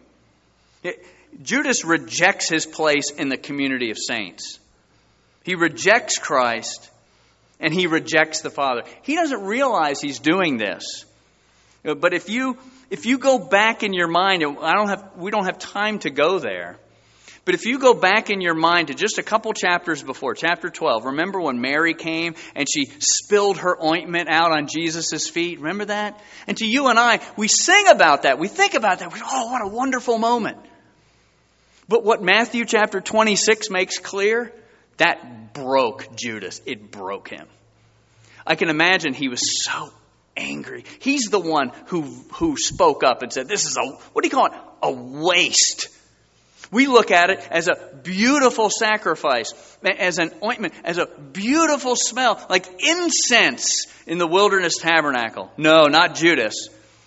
Judas rejects his place in the community of saints. He rejects Christ, and he rejects the Father. He doesn't realize he's doing this. But if you go back in your mind, we don't have time to go there. But if you go back in your mind to just a couple chapters before, chapter 12, remember when Mary came and she spilled her ointment out on Jesus' feet? Remember that? And to you and I, we sing about that. We think about that. Oh, what a wonderful moment. But what Matthew chapter 26 makes clear, that broke Judas. It broke him. I can imagine he was so angry. He's the one who spoke up and said, this is what do you call it? A waste. We look at it as a beautiful sacrifice, as an ointment, as a beautiful smell, like incense in the wilderness tabernacle. No, not Judas.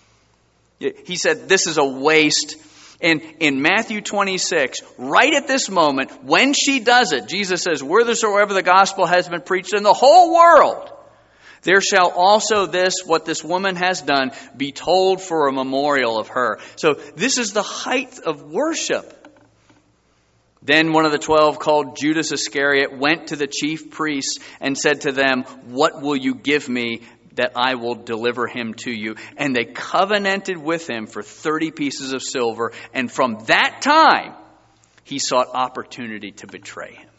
He said, this is a waste. And in Matthew 26, right at this moment, when she does it, Jesus says, whithersoever the gospel has been preached in the whole world, there shall also what this woman has done, be told for a memorial of her. So this is the height of worship. Then one of the 12, called Judas Iscariot, went to the chief priests and said to them, what will you give me that I will deliver him to you? And they covenanted with him for 30 pieces of silver. And from that time, he sought opportunity to betray him.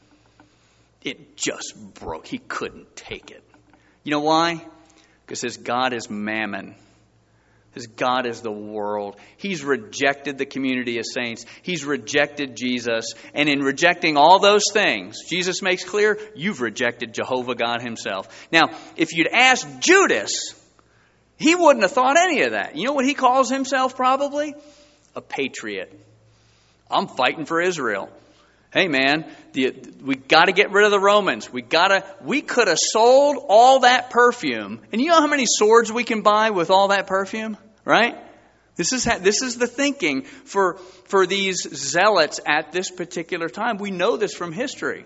It just broke. He couldn't take it. You know why? Because his God is mammon. His God is the world. He's rejected the community of saints. He's rejected Jesus. And in rejecting all those things, Jesus makes clear, you've rejected Jehovah God himself. Now, if you'd asked Judas, he wouldn't have thought any of that. You know what he calls himself probably? A patriot. I'm fighting for Israel. Hey man, we got to get rid of the Romans. We could have sold all that perfume. And you know how many swords we can buy with all that perfume, right? This is the thinking for these zealots at this particular time. We know this from history.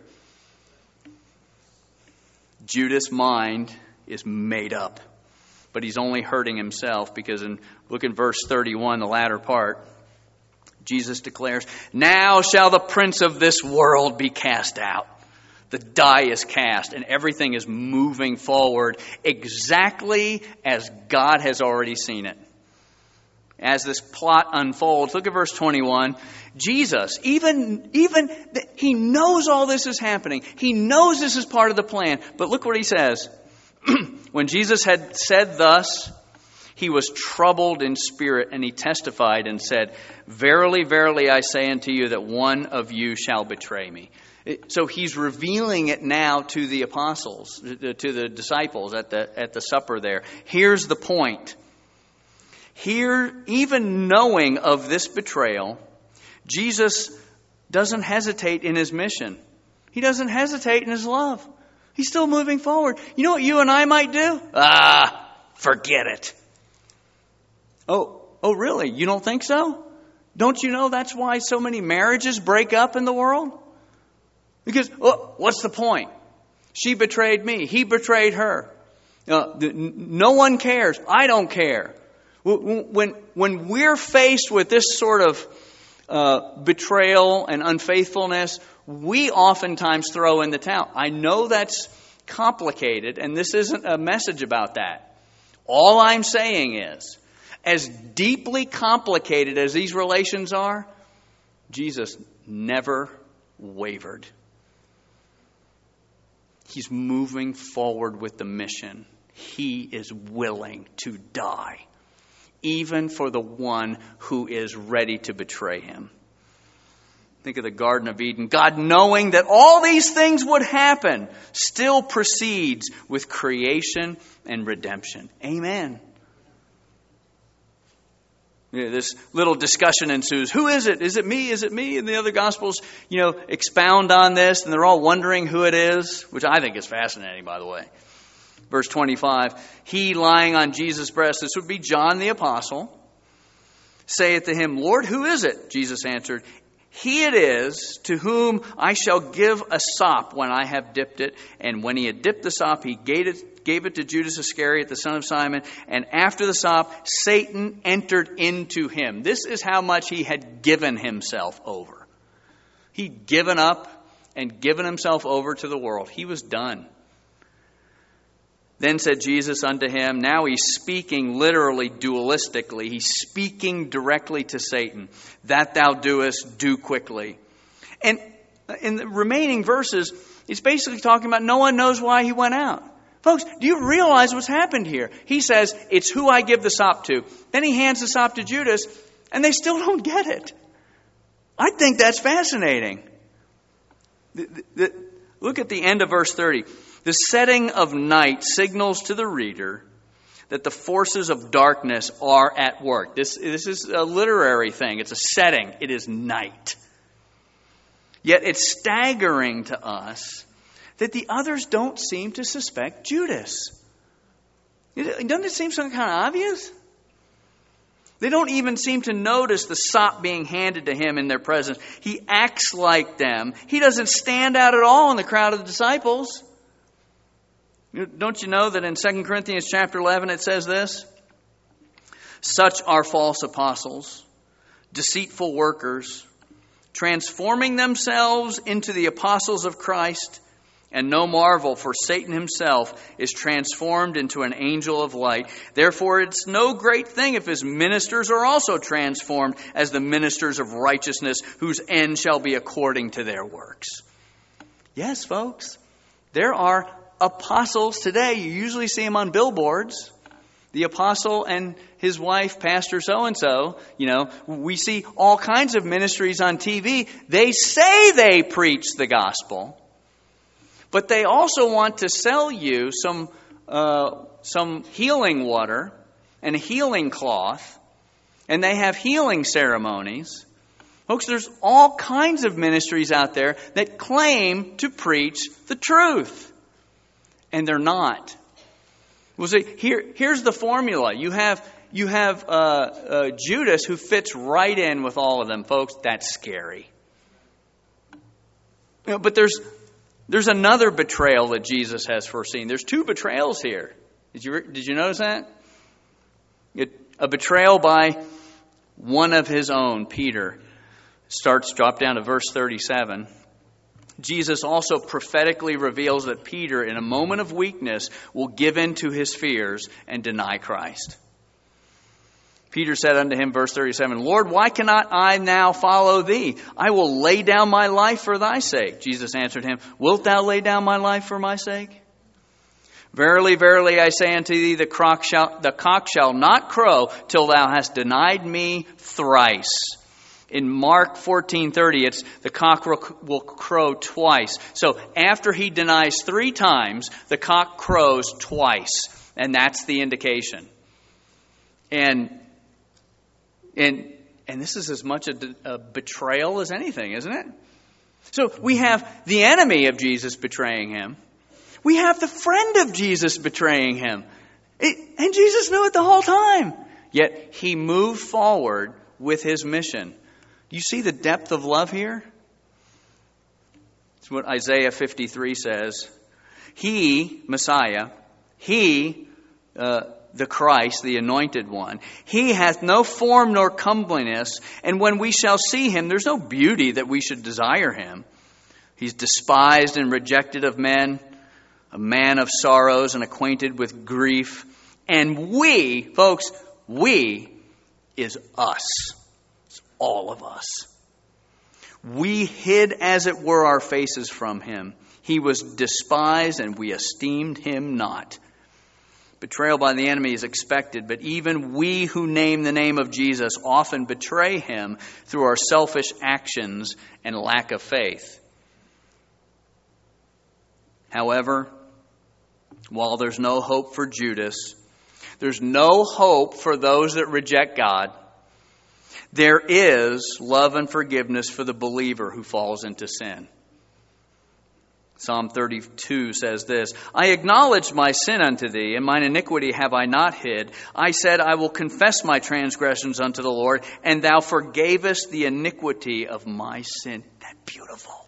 Judas' mind is made up, but he's only hurting himself because look in verse 31, the latter part. Jesus declares, now shall the prince of this world be cast out. The die is cast and everything is moving forward exactly as God has already seen it. as this plot unfolds. Look at verse 21. Jesus, even he knows all this is happening. He knows this is part of the plan. But look what he says. When Jesus had said thus, he was troubled in spirit, and he testified and said, "Verily, verily, I say unto you that one of you shall betray me." So he's revealing it now to the apostles, to the disciples at the supper there. Here's the point. Here, even knowing of this betrayal, Jesus doesn't hesitate in his mission. He doesn't hesitate in his love. He's still moving forward. You know what you and I might do? Forget it. Oh, really? You don't think so? Don't you know that's why so many marriages break up in the world? Because, what's the point? She betrayed me. He betrayed her. No one cares. I don't care. When we're faced with this sort of betrayal and unfaithfulness, we oftentimes throw in the towel. I know that's complicated, and this isn't a message about that. All I'm saying is, as deeply complicated as these relations are, Jesus never wavered. He's moving forward with the mission. He is willing to die, even for the one who is ready to betray him. Think of the Garden of Eden. God, knowing that all these things would happen, still proceeds with creation and redemption. Amen. This little discussion ensues. Who is it? Is it me? Is it me? And the other Gospels, expound on this, and they're all wondering who it is, which I think is fascinating, by the way. Verse 25, he lying on Jesus' breast, this would be John the Apostle, saith to him, Lord, who is it? Jesus answered, he it is to whom I shall give a sop when I have dipped it. And when he had dipped the sop, he gave it to Judas Iscariot, the son of Simon. And after the sop, Satan entered into him. This is how much he had given himself over. He'd given up and given himself over to the world. He was done. Then said Jesus unto him, now he's speaking literally dualistically. He's speaking directly to Satan. That thou doest, do quickly. And in the remaining verses, he's basically talking about no one knows why he went out. Folks, do you realize what's happened here? He says, it's who I give the sop to. Then he hands the sop to Judas, and they still don't get it. I think that's fascinating. Look at the end of verse 30. The setting of night signals to the reader that the forces of darkness are at work. This is a literary thing. It's a setting. It is night. Yet it's staggering to us that the others don't seem to suspect Judas. Doesn't it seem some kind of obvious? They don't even seem to notice the sop being handed to him in their presence. He acts like them. He doesn't stand out at all in the crowd of the disciples. Don't you know that in 2 Corinthians chapter 11 it says this? Such are false apostles, deceitful workers, transforming themselves into the apostles of Christ. And no marvel, for Satan himself is transformed into an angel of light. Therefore it's no great thing if his ministers are also transformed as the ministers of righteousness, whose end shall be according to their works. Yes, folks, there are apostles today. You usually see them on billboards. The apostle and his wife, Pastor so-and-so. We see all kinds of ministries on TV. They say they preach the gospel, but they also want to sell you some healing water and a healing cloth, and they have healing ceremonies. Folks, there's all kinds of ministries out there that claim to preach the truth. And they're not. Well, see, here's the formula. You have Judas who fits right in with all of them, folks. That's scary. But there's another betrayal that Jesus has foreseen. There's two betrayals here. Did you notice that? A betrayal by one of his own, Peter. Drop down to verse 37. Jesus also prophetically reveals that Peter, in a moment of weakness, will give in to his fears and deny Christ. Peter said unto him, verse 37, Lord, why cannot I now follow thee? I will lay down my life for thy sake. Jesus answered him, Wilt thou lay down my life for my sake? Verily, verily, I say unto thee, the cock shall not crow till thou hast denied me thrice. In Mark 14:30, it's the cock will crow twice. So after he denies 3 times, the cock crows twice. And that's the indication. And this is as much a betrayal as anything, isn't it? So we have the enemy of Jesus betraying him. We have the friend of Jesus betraying him. And Jesus knew it the whole time. Yet he moved forward with his mission. Do you see the depth of love here? It's what Isaiah 53 says. He, Messiah, he, the Christ, the anointed one, he hath no form nor comeliness, and when we shall see him, there's no beauty that we should desire him. He's despised and rejected of men, a man of sorrows and acquainted with grief. And we, folks, we is us. It's all of us. We hid, as it were, our faces from him. He was despised, and we esteemed him not. Betrayal by the enemy is expected, but even we who name the name of Jesus often betray him through our selfish actions and lack of faith. However, while there's no hope for Judas, there's no hope for those that reject God, there is love and forgiveness for the believer who falls into sin. Psalm 32 says this, I acknowledged my sin unto thee, and mine iniquity have I not hid. I said, I will confess my transgressions unto the Lord, and thou forgavest the iniquity of my sin. That's beautiful.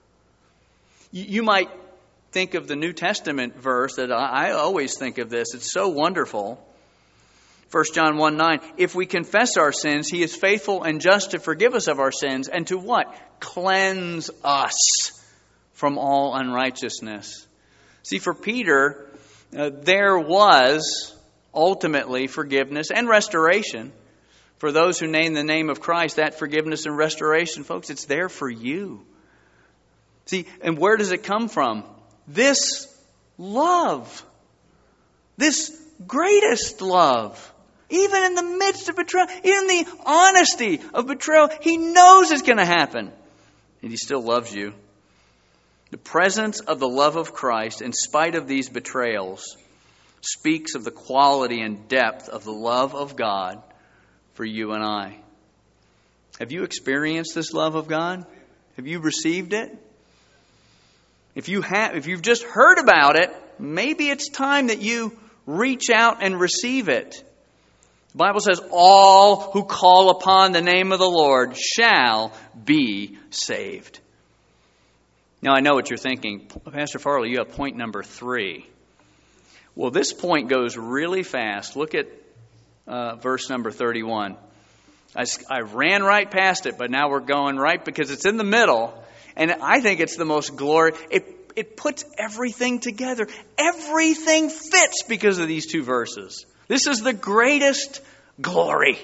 You might think of the New Testament verse that I always think of this. It's so wonderful. 1 John 1:9, if we confess our sins, he is faithful and just to forgive us of our sins, and to what? Cleanse us from all unrighteousness. See, for Peter, there was ultimately forgiveness and restoration. For those who name the name of Christ, that forgiveness and restoration, folks, it's there for you. See, and where does it come from? This love. This greatest love. Even in the midst of betrayal, even the honesty of betrayal, he knows it's going to happen. And he still loves you. The presence of the love of Christ, in spite of these betrayals, speaks of the quality and depth of the love of God for you and I. Have you experienced this love of God? Have you received it? If you've just heard about it, maybe it's time that you reach out and receive it. The Bible says, all who call upon the name of the Lord shall be saved. Now, I know what you're thinking. Pastor Farley, you have point number 3. Well, this point goes really fast. Look at verse number 31. I ran right past it, but now we're going right because it's in the middle. And I think it's the most glorious. It puts everything together. Everything fits because of these 2 verses. This is the greatest glory.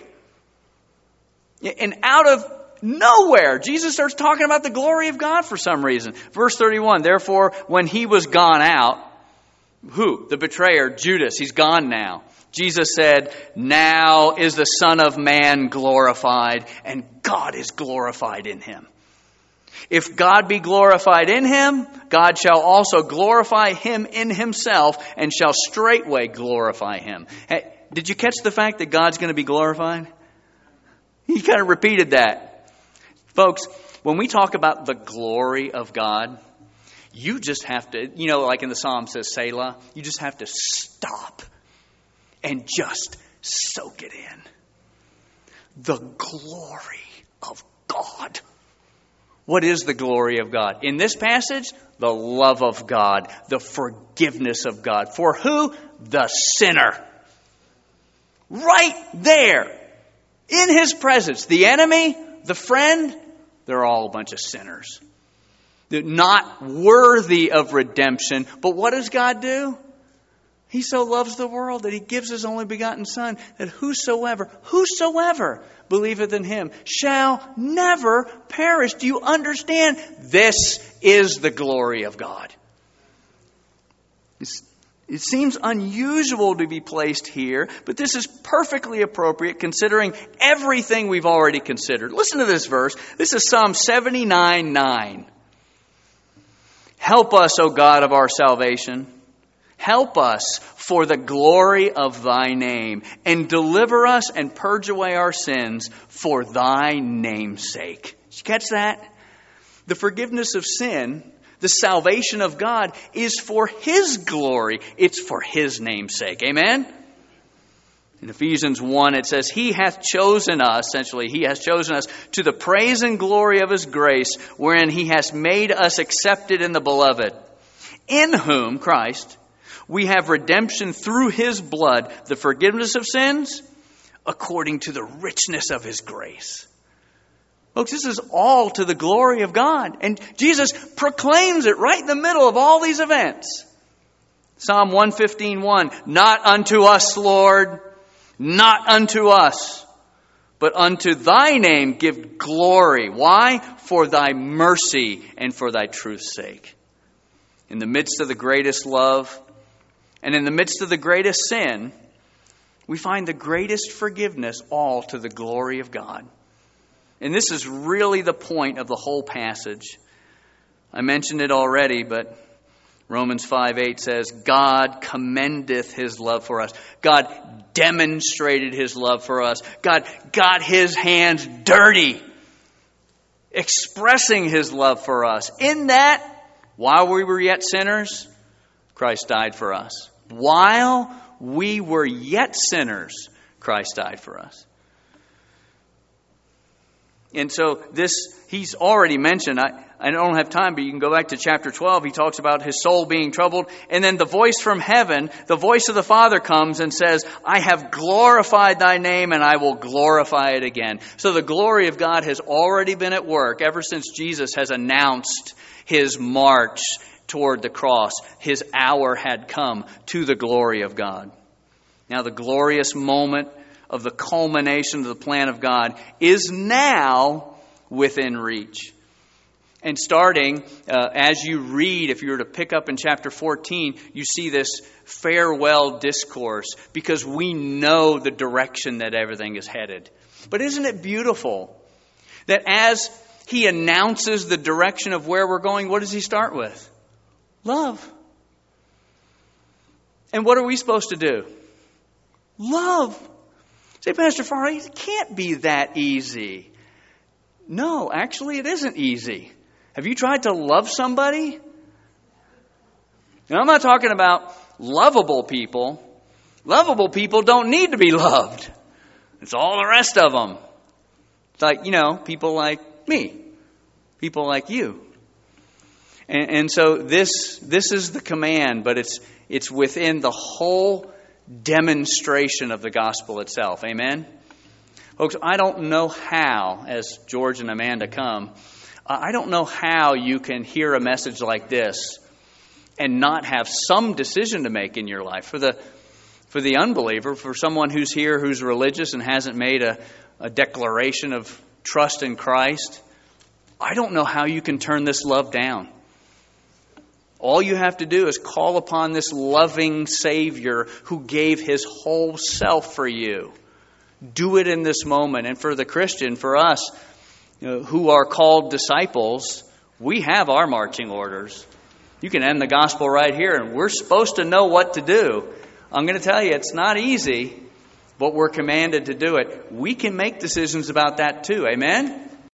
And out of nowhere, Jesus starts talking about the glory of God for some reason. Verse 31, therefore, when he was gone out, who? The betrayer, Judas. He's gone now. Jesus said, now is the Son of Man glorified, and God is glorified in him. If God be glorified in him, God shall also glorify him in himself, and shall straightway glorify him. Hey, did you catch the fact that God's going to be glorified? He kind of repeated that. Folks, when we talk about the glory of God, you just have to, like in the Psalm says, Selah, you just have to stop and just soak it in. The glory of God. What is the glory of God? In this passage, the love of God, the forgiveness of God. For who? The sinner. Right there, in his presence. The enemy, the friend, they're all a bunch of sinners. They're not worthy of redemption. But what does God do? He so loves the world that He gives His only begotten Son, that whosoever believeth in Him shall never perish. Do you understand? This is the glory of God. It seems unusual to be placed here, but this is perfectly appropriate considering everything we've already considered. Listen to this verse. This is Psalm 79:9. Help us, O God of our salvation. Help us for the glory of Thy name, and deliver us and purge away our sins for Thy name's sake. Did you catch that? The forgiveness of sin, the salvation of God, is for His glory. It's for His name's sake. Amen? In Ephesians 1, it says, He hath chosen us, essentially, He has chosen us to the praise and glory of His grace, wherein He has made us accepted in the Beloved, in whom, Christ, we have redemption through His blood, the forgiveness of sins, according to the richness of His grace. Folks, this is all to the glory of God. And Jesus proclaims it right in the middle of all these events. Psalm 115:1, Not unto us, Lord, not unto us, but unto Thy name give glory. Why? For Thy mercy and for Thy truth's sake. In the midst of the greatest love and in the midst of the greatest sin, we find the greatest forgiveness, all to the glory of God. And this is really the point of the whole passage. I mentioned it already, but Romans 5:8 says, God commendeth His love for us. God demonstrated His love for us. God got His hands dirty, expressing His love for us. In that, while we were yet sinners, Christ died for us. While we were yet sinners, Christ died for us. And so this, He's already mentioned, I don't have time, but you can go back to chapter 12. He talks about His soul being troubled. And then the voice from heaven, the voice of the Father comes and says, I have glorified Thy name and I will glorify it again. So the glory of God has already been at work ever since Jesus has announced His march toward the cross. His hour had come to the glory of God. Now the glorious moment of the culmination of the plan of God is now within reach. And starting, as you read, if you were to pick up in chapter 14, you see this farewell discourse because we know the direction that everything is headed. But isn't it beautiful that as He announces the direction of where we're going, what does He start with? Love. And what are we supposed to do? Love. Say, Pastor Farley, it can't be that easy. No, actually it isn't easy. Have you tried to love somebody? Now, I'm not talking about lovable people. Lovable people don't need to be loved. It's all the rest of them. It's like, people like me. People like you. And so this is the command, but it's within the whole demonstration of the gospel itself. Amen? Folks, I don't know how, as George and Amanda come, I don't know how you can hear a message like this and not have some decision to make in your life. For the unbeliever, for someone who's here who's religious and hasn't made a declaration of trust in Christ, I don't know how you can turn this love down. All you have to do is call upon this loving Savior who gave His whole self for you. Do it in this moment. And for the Christian, for us, who are called disciples, we have our marching orders. You can end the gospel right here, and we're supposed to know what to do. I'm going to tell you, it's not easy, but we're commanded to do it. We can make decisions about that too. Amen?